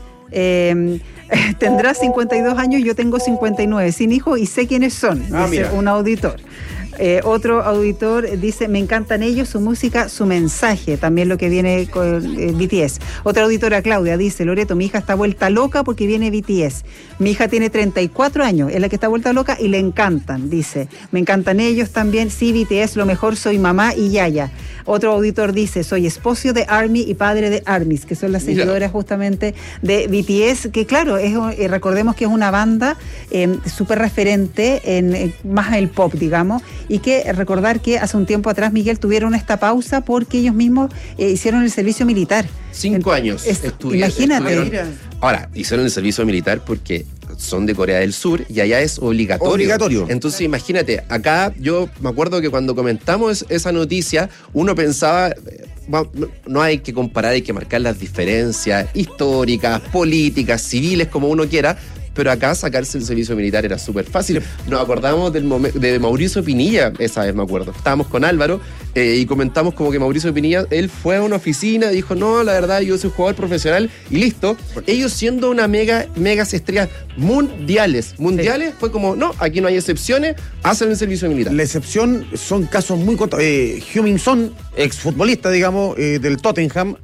Tendrá 52 años, yo tengo 59, sin hijo y sé quiénes son, dice un auditor. Otro auditor dice, me encantan ellos, su música, su mensaje, también lo que viene con BTS. Otra auditora, Claudia, dice, Loreto, mi hija está vuelta loca porque viene BTS. Mi hija tiene 34 años, es la que está vuelta loca y le encantan, dice. Me encantan ellos también, sí, BTS, lo mejor, soy mamá y yaya. Otro auditor dice, soy esposo de ARMY y padre de ARMYs, que son las seguidoras justamente de BTS, que claro, recordemos que es una banda súper referente en más el pop, digamos, y que recordar que hace un tiempo atrás, Miguel, tuvieron esta pausa porque ellos mismos hicieron el servicio militar. 5 años imagínate. Ahora, hicieron el servicio militar porque son de Corea del Sur y allá es obligatorio. Entonces, imagínate, acá yo me acuerdo que cuando comentamos esa noticia, uno pensaba, no hay que comparar, hay que marcar las diferencias históricas, políticas, civiles, como uno quiera, pero acá sacarse el servicio militar era súper fácil. Nos acordamos de Mauricio Pinilla, esa vez me acuerdo. Estábamos con Álvaro y comentamos como que Mauricio Pinilla, él fue a una oficina, dijo, no, la verdad, yo soy jugador profesional y listo. Ellos siendo una megas estrellas mundiales, fue como, no, aquí no hay excepciones, hacen el servicio militar. La excepción son casos muy contados. Heung-min Son, exfutbolista, digamos, del Tottenham,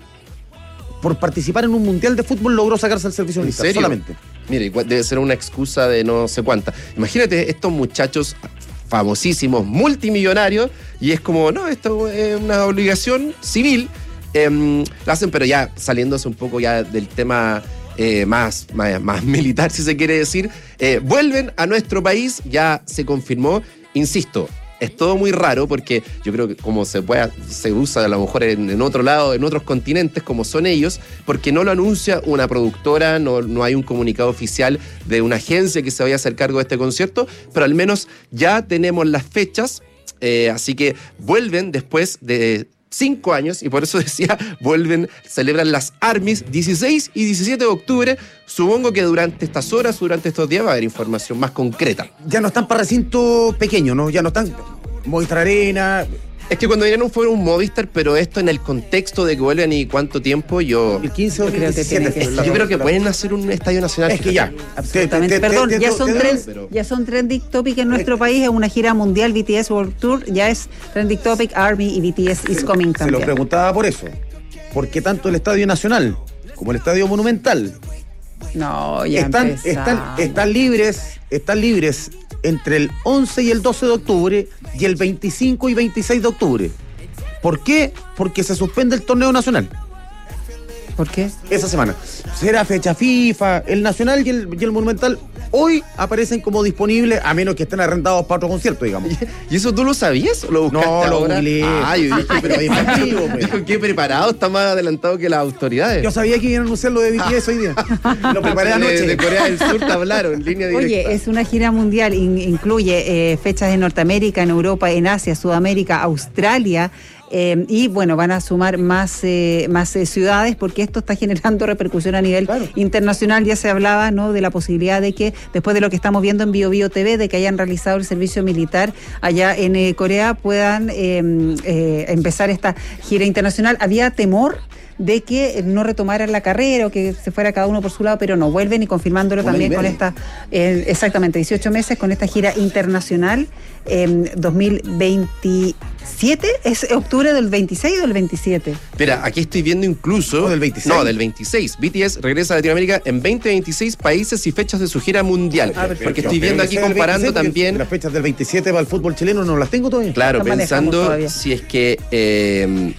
por participar en un mundial de fútbol logró sacarse el servicio militar. ¿En serio? Solamente. Mire, debe ser una excusa de no sé cuánta. Imagínate estos muchachos famosísimos, multimillonarios, y es como, no, esto es una obligación civil. La hacen, pero ya saliéndose un poco ya del tema más militar, si se quiere decir, vuelven a nuestro país, ya se confirmó, insisto. Es todo muy raro porque yo creo que como se usa a lo mejor en otro lado, en otros continentes como son ellos, porque no lo anuncia una productora, no hay un comunicado oficial de una agencia que se vaya a hacer cargo de este concierto, pero al menos ya tenemos las fechas, así que vuelven después de 5 años, y por eso decía, celebran las ARMYs 16 y 17 de octubre. Supongo que durante estas horas, durante estos días va a haber información más concreta. Ya no están para recinto pequeño, ¿no? Ya no están Movistar Arena. Es que cuando vinieron fue un Movistar, pero esto en el contexto de que vuelven y cuánto tiempo, el 15 o el 17. Yo creo que pueden hacer un estadio nacional. Es que ya. Absolutamente. Perdón, ya son trending topic en nuestro país, es una gira mundial, BTS World Tour, ya es trending topic, ARMY y BTS is coming también. Se lo preguntaba por eso. ¿Por qué tanto el Estadio Nacional como el Estadio Monumental? No, ya están libres entre el 11 y el 12 de octubre y el 25 y 26 de octubre. ¿Por qué? Porque se suspende el torneo nacional. ¿Por qué? Esa semana. Será fecha FIFA, el nacional y el monumental hoy aparecen como disponibles, a menos que estén arrendados para otro concierto, digamos. ¿Y eso tú lo sabías o lo buscaste ahora? No, lo googleé. Yo dije, pero dijo, qué preparado, está más adelantado que las autoridades. Yo sabía que iban a anunciar lo de BTS hoy día. Lo preparé anoche. De Corea del Sur te hablaron en línea directa. Oye, es una gira mundial, incluye fechas en Norteamérica, en Europa, en Asia, Sudamérica, Australia. Y bueno, van a sumar más ciudades porque esto está generando repercusión a nivel internacional. Ya se hablaba, ¿no?, de la posibilidad de que después de lo que estamos viendo en BioBio TV, de que hayan realizado el servicio militar allá en Corea, puedan empezar esta gira internacional. Había temor de que no retomaran la carrera o que se fuera cada uno por su lado, pero no, vuelven y confirmándolo también con esta, exactamente, 18 meses con esta gira internacional 2027, ¿es octubre del 26 o del 27? Mira, aquí estoy viendo incluso... ¿Del 26? No, del 26. BTS regresa a Latinoamérica en 20 a 26 países y fechas de su gira mundial. Porque estoy viendo aquí comparando también... Las fechas del 27 para el fútbol chileno no las tengo todavía. Claro, pensando si es que...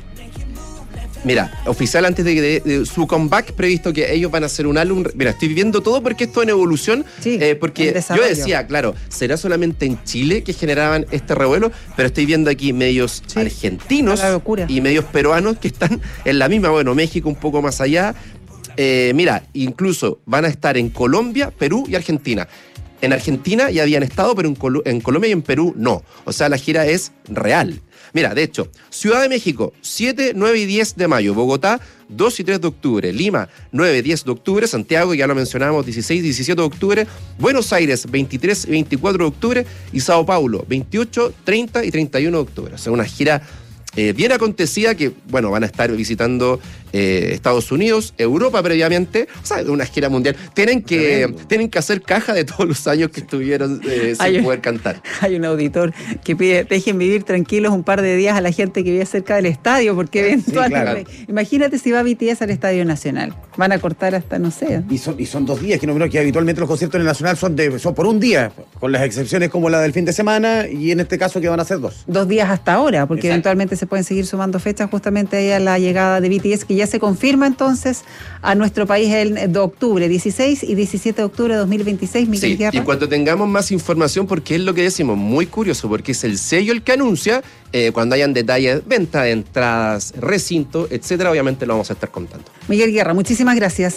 mira, oficial antes de su comeback previsto que ellos van a hacer un álbum. Mira, estoy viendo todo porque esto en evolución. Sí, porque yo decía, claro, será solamente en Chile que generaban este revuelo, pero estoy viendo aquí medios argentinos y medios peruanos que están en la misma. Bueno, México un poco más allá. Mira, incluso van a estar en Colombia, Perú y Argentina. En Argentina ya habían estado, pero en Colombia y en Perú no. O sea, la gira es real. Mira, de hecho, Ciudad de México, 7, 9 y 10 de mayo. Bogotá, 2 y 3 de octubre. Lima, 9, 10 de octubre. Santiago, ya lo mencionamos, 16, 17 de octubre. Buenos Aires, 23 y 24 de octubre. Y Sao Paulo, 28, 30 y 31 de octubre. O sea, una gira bien acontecida que, bueno, van a estar visitando Estados Unidos, Europa previamente. O sea, una gira mundial. Tienen que hacer caja de todos los años que estuvieron sin poder cantar. Hay un auditor que pide, dejen vivir tranquilos un par de días a la gente que vive cerca del estadio, porque eventualmente... Sí, claro. Imagínate si va BTS al Estadio Nacional. Van a cortar hasta, no sé. Y son 2 días, que no creo que habitualmente los conciertos en el Nacional son por un día, con las excepciones como la del fin de semana, y en este caso que van a ser 2. 2 días hasta ahora, porque eventualmente se pueden seguir sumando fechas justamente ahí a la llegada de BTS, que ya se confirma entonces a nuestro país el de octubre, 16 y 17 de octubre de 2026, Miguel Guerra. Y cuando tengamos más información, porque es lo que decimos, muy curioso, porque es el sello el que anuncia, cuando hayan detalles, venta de entradas, recinto, etcétera, obviamente lo vamos a estar contando. Miguel Guerra, muchísimas gracias.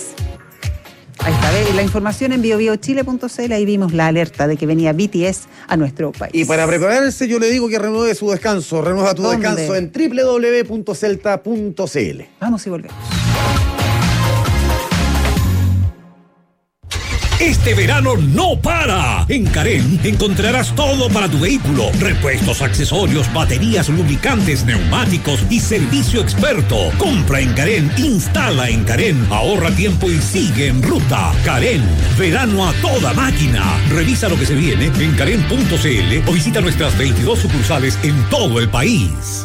Ahí está, la información en biobiochile.cl, ahí vimos la alerta de que venía BTS a nuestro país. Y para prepararse, yo le digo que renueve su descanso. Renueva tu descanso en www.celta.cl. Vamos y volvemos. Este verano no para. En Carén encontrarás todo para tu vehículo: repuestos, accesorios, baterías, lubricantes, neumáticos y servicio experto. Compra en Carén, instala en Carén, ahorra tiempo y sigue en ruta. Carén, verano a toda máquina. Revisa lo que se viene en carén.cl o visita nuestras 22 sucursales en todo el país.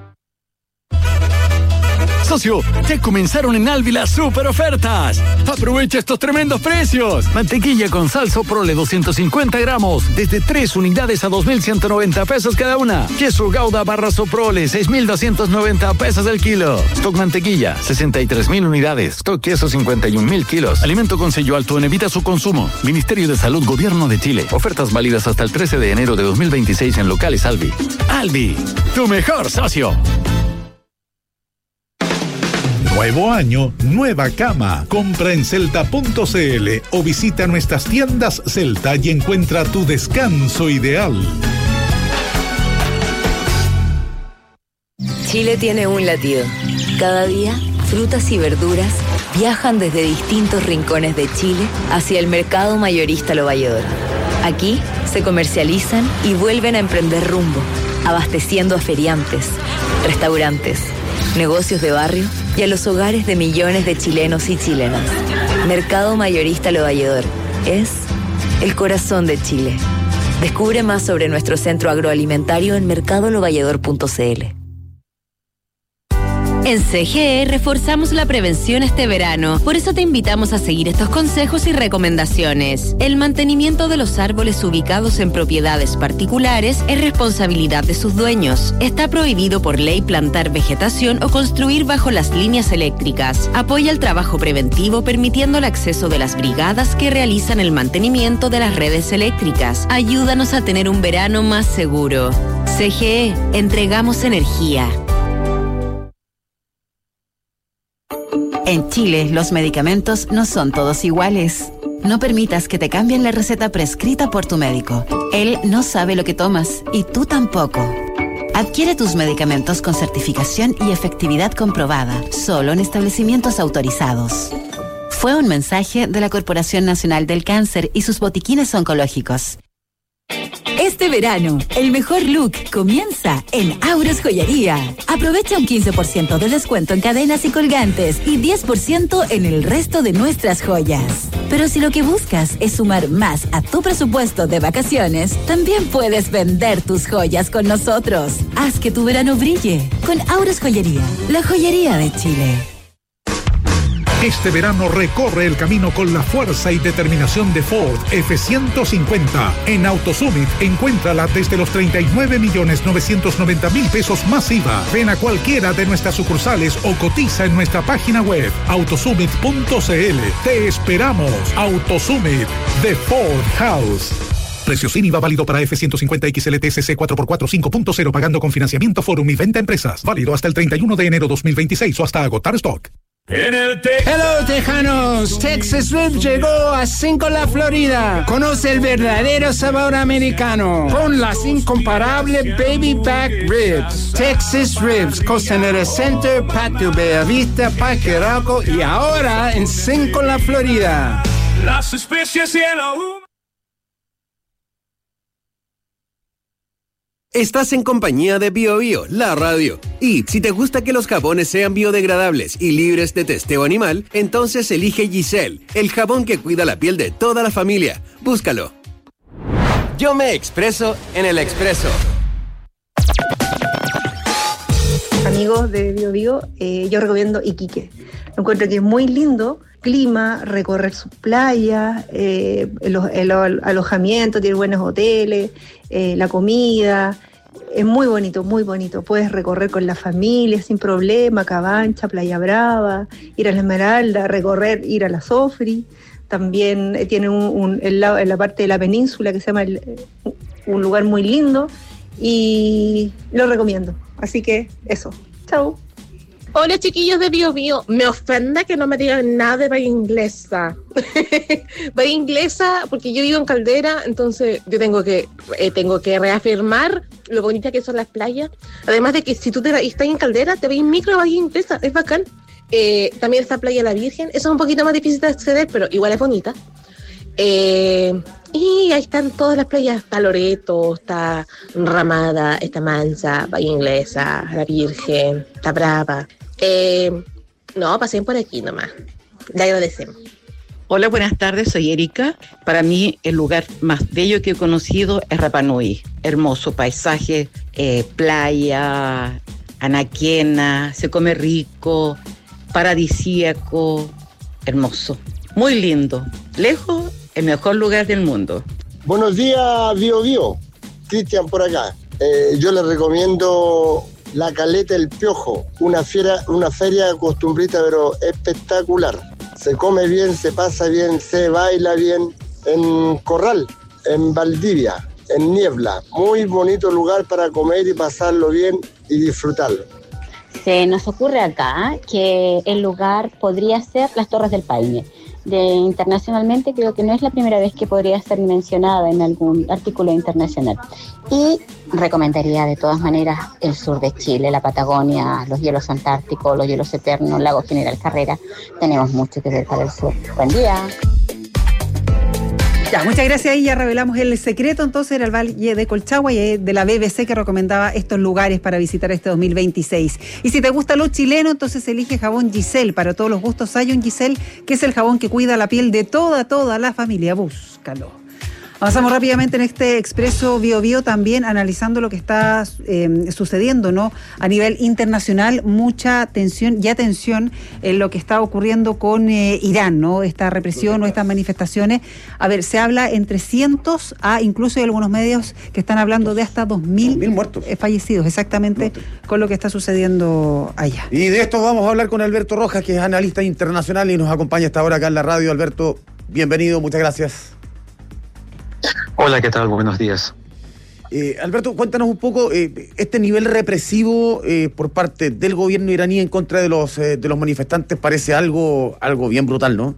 Socio, ya comenzaron en Alvi las super ofertas. Aprovecha estos tremendos precios. Mantequilla con sal Soprole 250 gramos, desde 3 unidades a 2.190 pesos cada una. Queso Gouda barra Soprole, 6.290 pesos el kilo. Stock mantequilla, 63.000 unidades. Stock queso, 51.000 kilos. Alimento con sello alto, evita su consumo. Ministerio de Salud, Gobierno de Chile. Ofertas válidas hasta el 13 de enero de 2026 en locales Alvi. Alvi, tu mejor socio. Nuevo año, nueva cama. Compra en Celta.cl o visita nuestras tiendas Celta y encuentra tu descanso ideal. Chile tiene un latido. Cada día, frutas y verduras viajan desde distintos rincones de Chile hacia el mercado mayorista Lo Valledor. Aquí se comercializan y vuelven a emprender rumbo, abasteciendo a feriantes, restaurantes, negocios de barrio y a los hogares de millones de chilenos y chilenas. Mercado Mayorista Lo Valledor es el corazón de Chile. Descubre más sobre nuestro centro agroalimentario en mercadolovalledor.cl. En CGE reforzamos la prevención este verano. Por eso te invitamos a seguir estos consejos y recomendaciones. El mantenimiento de los árboles ubicados en propiedades particulares es responsabilidad de sus dueños. Está prohibido por ley plantar vegetación o construir bajo las líneas eléctricas. Apoya el trabajo preventivo permitiendo el acceso de las brigadas que realizan el mantenimiento de las redes eléctricas. Ayúdanos a tener un verano más seguro. CGE, entregamos energía. En Chile, los medicamentos no son todos iguales. No permitas que te cambien la receta prescrita por tu médico. Él no sabe lo que tomas y tú tampoco. Adquiere tus medicamentos con certificación y efectividad comprobada, solo en establecimientos autorizados. Fue un mensaje de la Corporación Nacional del Cáncer y sus botiquines oncológicos. Este verano, el mejor look comienza en Auros Joyería. Aprovecha un 15% de descuento en cadenas y colgantes y 10% en el resto de nuestras joyas. Pero si lo que buscas es sumar más a tu presupuesto de vacaciones, también puedes vender tus joyas con nosotros. Haz que tu verano brille con Auros Joyería, la joyería de Chile. Este verano recorre el camino con la fuerza y determinación de Ford F-150. En AutoSummit, encuéntrala desde los 39.990.000 pesos más IVA. Ven a cualquiera de nuestras sucursales o cotiza en nuestra página web autosummit.cl. Te esperamos. AutoSummit de Ford House. Precio sin IVA válido para F-150 XLTSC 4x4 5.0 pagando con financiamiento Forum y venta a empresas. Válido hasta el 31 de enero 2026 o hasta agotar stock. Hello Tejanos, Texas Ribs llegó a Cinco-La Florida. Conoce el verdadero sabor americano con las incomparables Baby Back Ribs. Texas Ribs, Costanera Center, Patio Bellavista, Parque Arauco y ahora en Cinco-La Florida. Las especies y el aún. Estás en compañía de BioBio, la radio. Y si te gusta que los jabones sean biodegradables y libres de testeo animal, entonces elige Giselle, el jabón que cuida la piel de toda la familia. Búscalo. Yo me expreso en el Expreso. Amigos de BioBio, yo recomiendo Iquique. Encuentro que es muy lindo. Clima, recorrer sus playas, el alojamiento, tiene buenos hoteles, la comida, es muy bonito, muy bonito. Puedes recorrer con la familia sin problema, Cabancha, Playa Brava, ir a la Esmeralda, recorrer, ir a la Sofri. También tiene en la parte de la península que se llama un lugar muy lindo y lo recomiendo. Así que eso, chao. Hola chiquillos de BioBio, me ofende que no me digan nada de Bahía Inglesa. Bahía Inglesa, porque yo vivo en Caldera, entonces yo tengo que reafirmar lo bonita que son las playas. Además de que si tú estás en Caldera, te veis micro a Bahía Inglesa, es bacán. También está Playa La Virgen, eso es un poquito más difícil de acceder, pero igual es bonita. Y ahí están todas las playas, está Loreto, está Ramada, está Mansa, Bahía Inglesa, La Virgen, está Brava. No, pasen por aquí nomás. Le agradecemos. Hola, buenas tardes, soy Erika. Para mí el lugar más bello que he conocido es Rapa Nui. Hermoso paisaje, playa, anaquena, se come rico, paradisíaco, hermoso. Muy lindo. Lejos, el mejor lugar del mundo. Buenos días, BioBio. Cristian por acá. Yo les recomiendo La Caleta del Piojo, una feria costumbrista pero espectacular. Se come bien, se pasa bien, se baila bien en Corral, en Valdivia, en Niebla. Muy bonito lugar para comer y pasarlo bien y disfrutarlo. Se nos ocurre acá que el lugar podría ser las Torres del Paine. Internacionalmente creo que no es la primera vez que podría ser mencionada en algún artículo internacional. Y recomendaría de todas maneras el sur de Chile, la Patagonia, los hielos antárticos, los hielos eternos, Lago General Carrera. Tenemos mucho que ver para el sur. Buen día. Ya, muchas gracias. Ahí ya revelamos el secreto. Entonces era el Valle de Colchagua y de la BBC que recomendaba estos lugares para visitar este 2026. Y si te gusta lo chileno, entonces elige jabón Giselle. Para todos los gustos hay un Giselle, que es el jabón que cuida la piel de toda la familia. Búscalo. Avanzamos rápidamente en este Expreso BioBio, también analizando lo que está sucediendo, ¿no? A nivel internacional, mucha tensión y atención en lo que está ocurriendo con Irán, ¿no? Esta represión o estas manifestaciones. A ver, se habla entre cientos a incluso hay algunos medios que están hablando de hasta 2.000 muertos. Fallecidos, exactamente con lo que está sucediendo allá. Y de esto vamos a hablar con Alberto Rojas, que es analista internacional y nos acompaña hasta ahora acá en la radio. Alberto, bienvenido, muchas gracias. Hola, ¿qué tal? Buenos días. Alberto, cuéntanos un poco este nivel represivo por parte del gobierno iraní en contra de los manifestantes. Parece algo bien brutal, ¿no?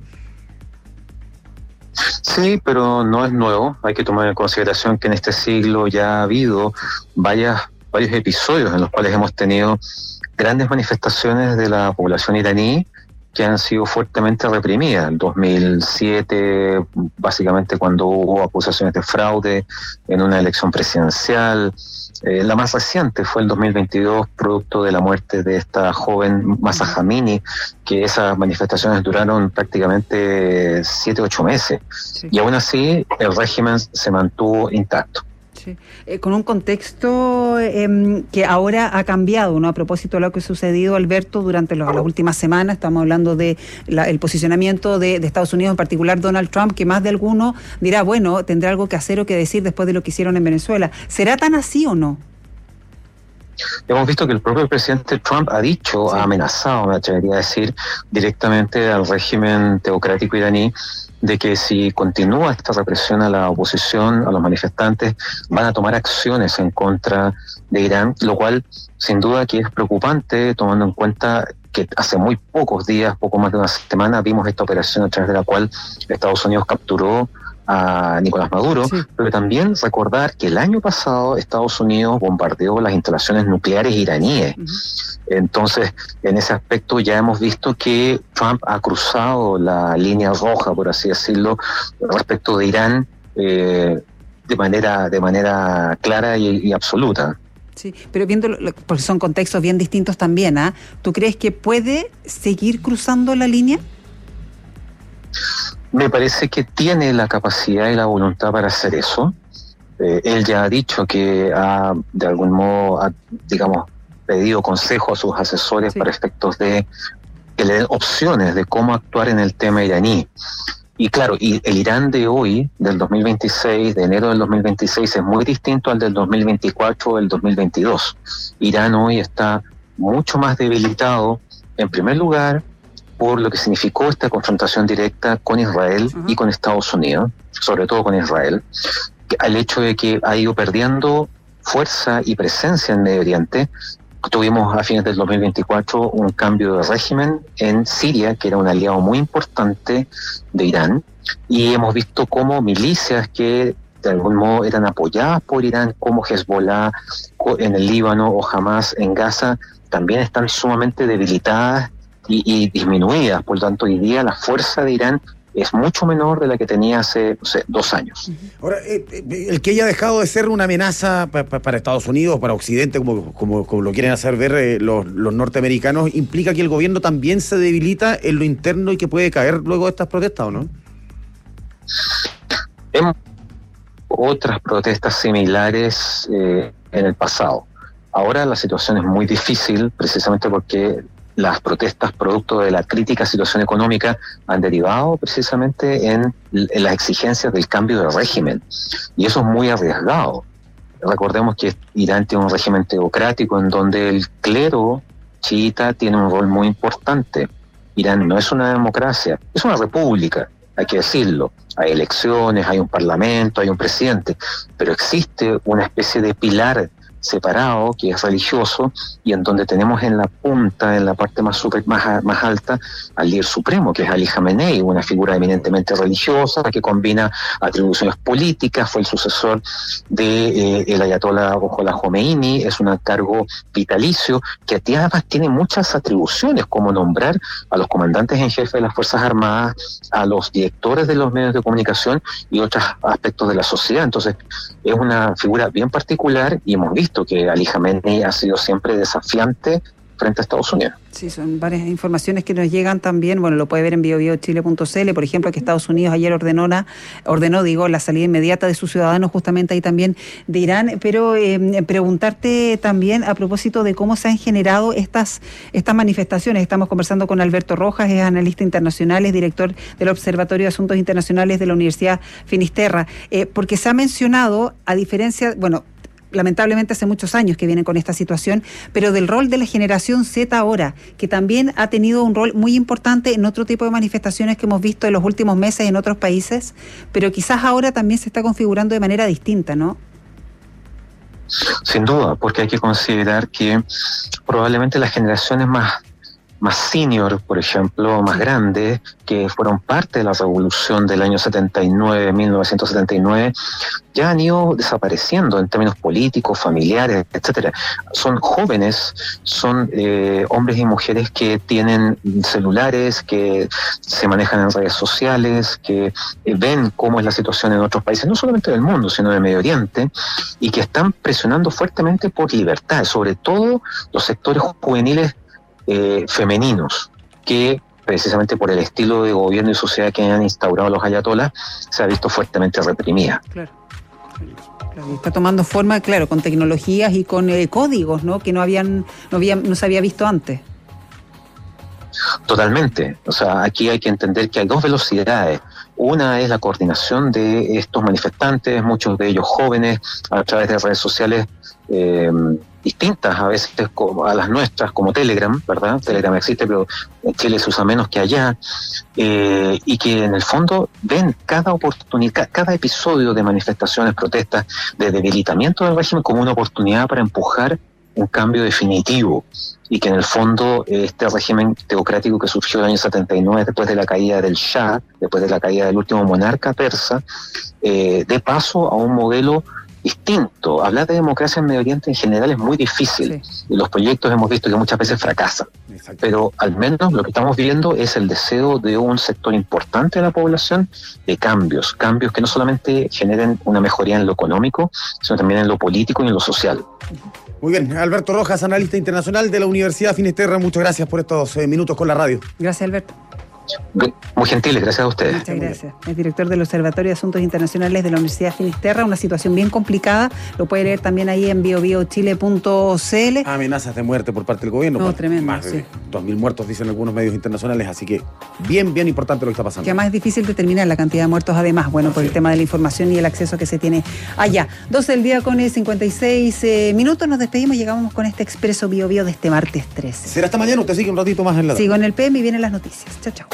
Sí, pero no es nuevo. Hay que tomar en consideración que en este siglo ya ha habido varios episodios en los cuales hemos tenido grandes manifestaciones de la población iraní que han sido fuertemente reprimidas. En 2007, básicamente cuando hubo acusaciones de fraude en una elección presidencial. La más reciente fue el 2022, producto de la muerte de esta joven Mahsa Amini, que esas manifestaciones duraron prácticamente 7-8 meses. Sí. Y aún así el régimen se mantuvo intacto. Sí. Con un contexto que ahora ha cambiado, ¿no? A propósito de lo que ha sucedido, Alberto, durante las últimas semanas, estamos hablando de el posicionamiento de Estados Unidos, en particular Donald Trump, que más de alguno dirá, bueno, tendrá algo que hacer o que decir después de lo que hicieron en Venezuela. ¿Será tan así o no? Hemos visto que el propio presidente Trump ha dicho, sí, ha amenazado, me atrevería a decir, directamente al régimen teocrático iraní, de que si continúa esta represión a la oposición, a los manifestantes, van a tomar acciones en contra de Irán, lo cual sin duda que es preocupante, tomando en cuenta que hace muy pocos días, poco más de una semana, vimos esta operación a través de la cual Estados Unidos capturó a Nicolás Maduro, sí, pero también recordar que el año pasado Estados Unidos bombardeó las instalaciones nucleares iraníes. Uh-huh. Entonces, en ese aspecto ya hemos visto que Trump ha cruzado la línea roja, por así decirlo, respecto de Irán de manera clara y absoluta. Sí, pero viéndolo, porque son contextos bien distintos también, ¿ah? ¿Tú crees que puede seguir cruzando la línea? Me parece que tiene la capacidad y la voluntad para hacer eso. Él ya ha dicho que de algún modo, digamos, pedido consejo a sus asesores, sí, para efectos de que le den opciones de cómo actuar en el tema iraní. Y claro, y el Irán de hoy, del 2026, de enero del 2026, es muy distinto al del 2024 o del 2022. Irán hoy está mucho más debilitado, en primer lugar, por lo que significó esta confrontación directa con Israel, uh-huh, y con Estados Unidos, sobre todo con Israel, al hecho de que ha ido perdiendo fuerza y presencia en Medio Oriente. Tuvimos a fines del 2024 un cambio de régimen en Siria, que era un aliado muy importante de Irán, y hemos visto cómo milicias que de algún modo eran apoyadas por Irán, como Hezbollah en el Líbano o Hamas en Gaza, también están sumamente debilitadas y disminuidas. Por lo tanto, hoy día la fuerza de Irán es mucho menor de la que tenía hace 2 años. Ahora, el que haya dejado de ser una amenaza para Estados Unidos, para Occidente, como lo quieren hacer ver los norteamericanos, implica que el gobierno también se debilita en lo interno y que puede caer luego de estas protestas, ¿o no? Hemos otras protestas similares en el pasado. Ahora la situación es muy difícil, precisamente porque las protestas producto de la crítica situación económica han derivado precisamente en las exigencias del cambio de régimen, y eso es muy arriesgado. Recordemos que Irán tiene un régimen teocrático en donde el clero chiita tiene un rol muy importante. Irán no es una democracia, es una república, hay que decirlo. Hay elecciones, hay un parlamento, hay un presidente, pero existe una especie de pilar separado que es religioso, y en donde tenemos en la punta, en la parte más alta, al líder supremo, que es Ali Khamenei, una figura eminentemente religiosa que combina atribuciones políticas, fue el sucesor de el ayatollah Ruhollah Khomeini, es un cargo vitalicio que además tiene muchas atribuciones, como nombrar a los comandantes en jefe de las Fuerzas Armadas, a los directores de los medios de comunicación y otros aspectos de la sociedad. Entonces es una figura bien particular, y hemos visto que Ali Khamenei ha sido siempre desafiante frente a Estados Unidos. Sí, son varias informaciones que nos llegan también. Bueno, lo puede ver en biobiochile.cl, por ejemplo, que Estados Unidos ayer ordenó la salida inmediata de sus ciudadanos, justamente ahí también de Irán. Pero preguntarte también a propósito de cómo se han generado estas manifestaciones. Estamos conversando con Alberto Rojas, es analista internacional, es director del Observatorio de Asuntos Internacionales de la Universidad Finisterra, porque se ha mencionado, a diferencia, bueno, lamentablemente hace muchos años que vienen con esta situación, pero del rol de la generación Z ahora, que también ha tenido un rol muy importante en otro tipo de manifestaciones que hemos visto en los últimos meses en otros países, pero quizás ahora también se está configurando de manera distinta, ¿no? Sin duda, porque hay que considerar que probablemente las generaciones más más senior, por ejemplo, más grandes, que fueron parte de la revolución del año 79, 1979, ya han ido desapareciendo en términos políticos, familiares, etcétera. Son jóvenes, son hombres y mujeres que tienen celulares, que se manejan en redes sociales, que ven cómo es la situación en otros países, no solamente del mundo, sino del Medio Oriente, y que están presionando fuertemente por libertad, sobre todo los sectores juveniles femeninos, que precisamente por el estilo de gobierno y sociedad que han instaurado los ayatolás, se ha visto fuertemente reprimida. Claro, está tomando forma, claro, con tecnologías y con códigos, ¿no? Que no se había visto antes. Totalmente. O sea, aquí hay que entender que hay dos velocidades. Una es la coordinación de estos manifestantes, muchos de ellos jóvenes, a través de redes sociales distintas a veces a las nuestras, como Telegram, ¿verdad? Telegram existe, pero en Chile se usa menos que allá, y que en el fondo ven cada oportunidad, cada episodio de manifestaciones, protestas, de debilitamiento del régimen como una oportunidad para empujar un cambio definitivo, y que en el fondo este régimen teocrático que surgió en el año 79 después de la caída del Shah, después de la caída del último monarca persa, dé paso a un modelo distinto. Hablar de democracia en Medio Oriente en general es muy difícil, y los proyectos hemos visto que muchas veces fracasan. Exacto. Pero al menos lo que estamos viendo es el deseo de un sector importante de la población de cambios que no solamente generen una mejoría en lo económico, sino también en lo político y en lo social. Muy bien, Alberto Rojas, analista internacional de la Universidad Finisterra, muchas gracias por estos minutos con la radio. Gracias, Alberto. Muy gentiles, gracias a ustedes. Muchas gracias. Es director del Observatorio de Asuntos Internacionales de la Universidad Finisterra, una situación bien complicada. Lo puede leer también ahí en biobiochile.cl. Amenazas de muerte por parte del gobierno. No, tremendo. Más de 2.000 muertos, dicen algunos medios internacionales, así que bien importante lo que está pasando. Que además es difícil determinar la cantidad de muertos, además, bueno, por el tema de la información y el acceso que se tiene allá. 12 del día con 56 minutos, nos despedimos, llegamos con este expreso Bio de este martes 13. Será hasta mañana, usted sigue un ratito más en la... Sigo en el PM y vienen las noticias. Chao, chao.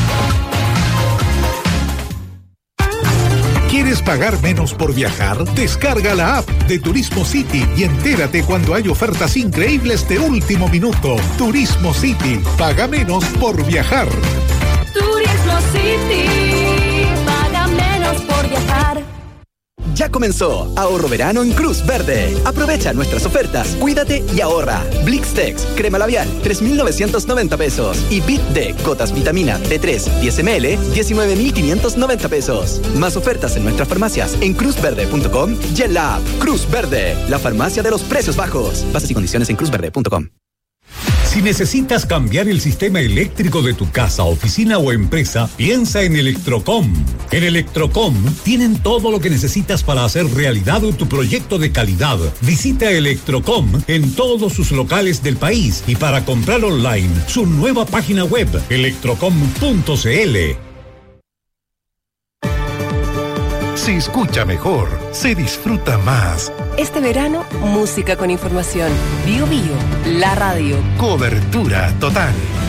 ¿Quieres pagar menos por viajar? Descarga la app de Turismo City y entérate cuando hay ofertas increíbles de último minuto. Turismo City. Paga menos por viajar. Turismo City. Paga menos por viajar. Ya comenzó Ahorro Verano en Cruz Verde. Aprovecha nuestras ofertas, cuídate y ahorra. Blixtex, crema labial, 3.990 pesos. Y Bit D, gotas vitamina D3, 10 ml, 19.590 pesos. Más ofertas en nuestras farmacias en cruzverde.com y en la app Cruz Verde, la farmacia de los precios bajos. Bases y condiciones en cruzverde.com. Si necesitas cambiar el sistema eléctrico de tu casa, oficina o empresa, piensa en Electrocom. En Electrocom tienen todo lo que necesitas para hacer realidad tu proyecto de calidad. Visita Electrocom en todos sus locales del país y para comprar online, su nueva página web, electrocom.cl. Se escucha mejor, se disfruta más. Este verano, música con información. Bio, la radio. Cobertura total.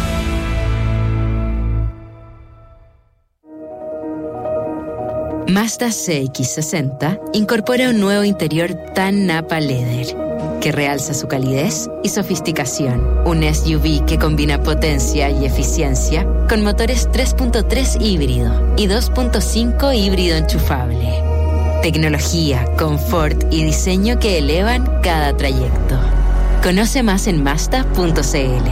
Mazda CX-60 incorpora un nuevo interior tan Napa Leather que realza su calidez y sofisticación. Un SUV que combina potencia y eficiencia con motores 3.3 híbrido y 2.5 híbrido enchufable. Tecnología, confort y diseño que elevan cada trayecto. Conoce más en Mazda.cl.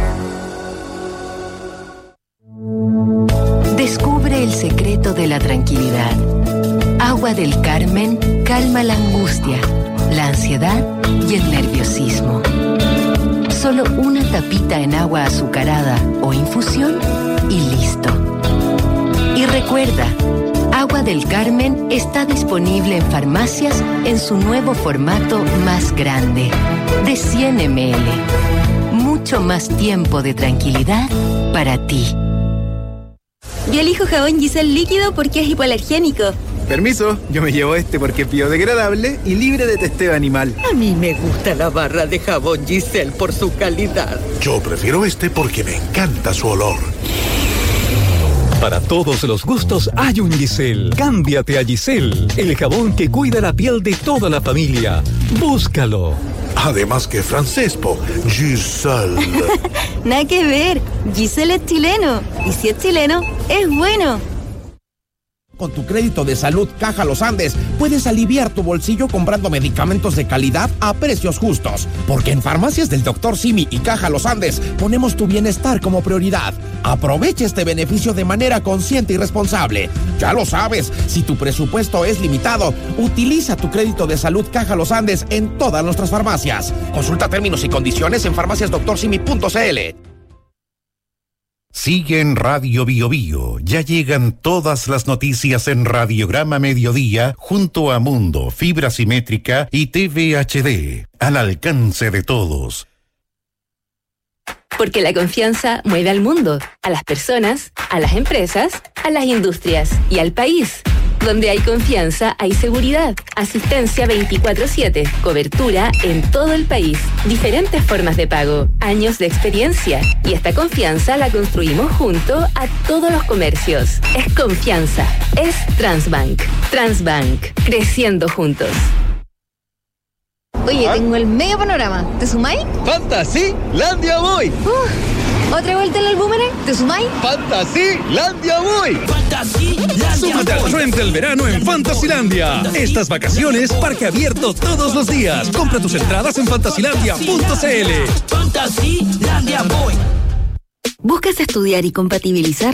Descubre el secreto de la tranquilidad. Agua del Carmen calma la angustia, la ansiedad y el nerviosismo. Solo una tapita en agua azucarada o infusión y listo. Y recuerda, Agua del Carmen está disponible en farmacias en su nuevo formato más grande, de 100 ml. Mucho más tiempo de tranquilidad para ti. Yo elijo jabón Giselle líquido porque es hipoalergénico. Permiso, yo me llevo este porque es biodegradable y libre de testeo animal. A mí me gusta la barra de jabón Giselle por su calidad. Yo prefiero este porque me encanta su olor. Para todos los gustos hay un Giselle. Cámbiate a Giselle, el jabón que cuida la piel de toda la familia. Búscalo. Además que francés, po. Giselle. Nada que ver. Giselle es chileno. Y si es chileno, es bueno. Con tu crédito de salud Caja Los Andes, puedes aliviar tu bolsillo comprando medicamentos de calidad a precios justos. Porque en Farmacias del Dr. Simi y Caja Los Andes ponemos tu bienestar como prioridad. Aprovecha este beneficio de manera consciente y responsable. Ya lo sabes, si tu presupuesto es limitado, utiliza tu crédito de salud Caja Los Andes en todas nuestras farmacias. Consulta términos y condiciones en farmaciasdoctorsimi.cl. Sigue en Radio Bio Bio. Ya llegan todas las noticias en Radiograma Mediodía junto a Mundo, Fibra Simétrica y TV HD. Al alcance de todos. Porque la confianza mueve al mundo, a las personas, a las empresas, a las industrias y al país. Donde hay confianza, hay seguridad. Asistencia 24/7. Cobertura en todo el país. Diferentes formas de pago. Años de experiencia. Y esta confianza la construimos junto a todos los comercios. Es confianza. Es Transbank. Transbank. Creciendo juntos. Oye, tengo el medio panorama. ¿Te sumáis? ¡Fantasylandia voy! ¿Otra vuelta en el boomerang? ¿Te sumáis? ¡Fantasylandia voy! Súmate al trend del verano en Fantasylandia. Estas vacaciones, parque abierto todos los días. Compra tus entradas en fantasylandia.cl. ¡Fantasylandia voy! ¿Buscas estudiar y compatibilizar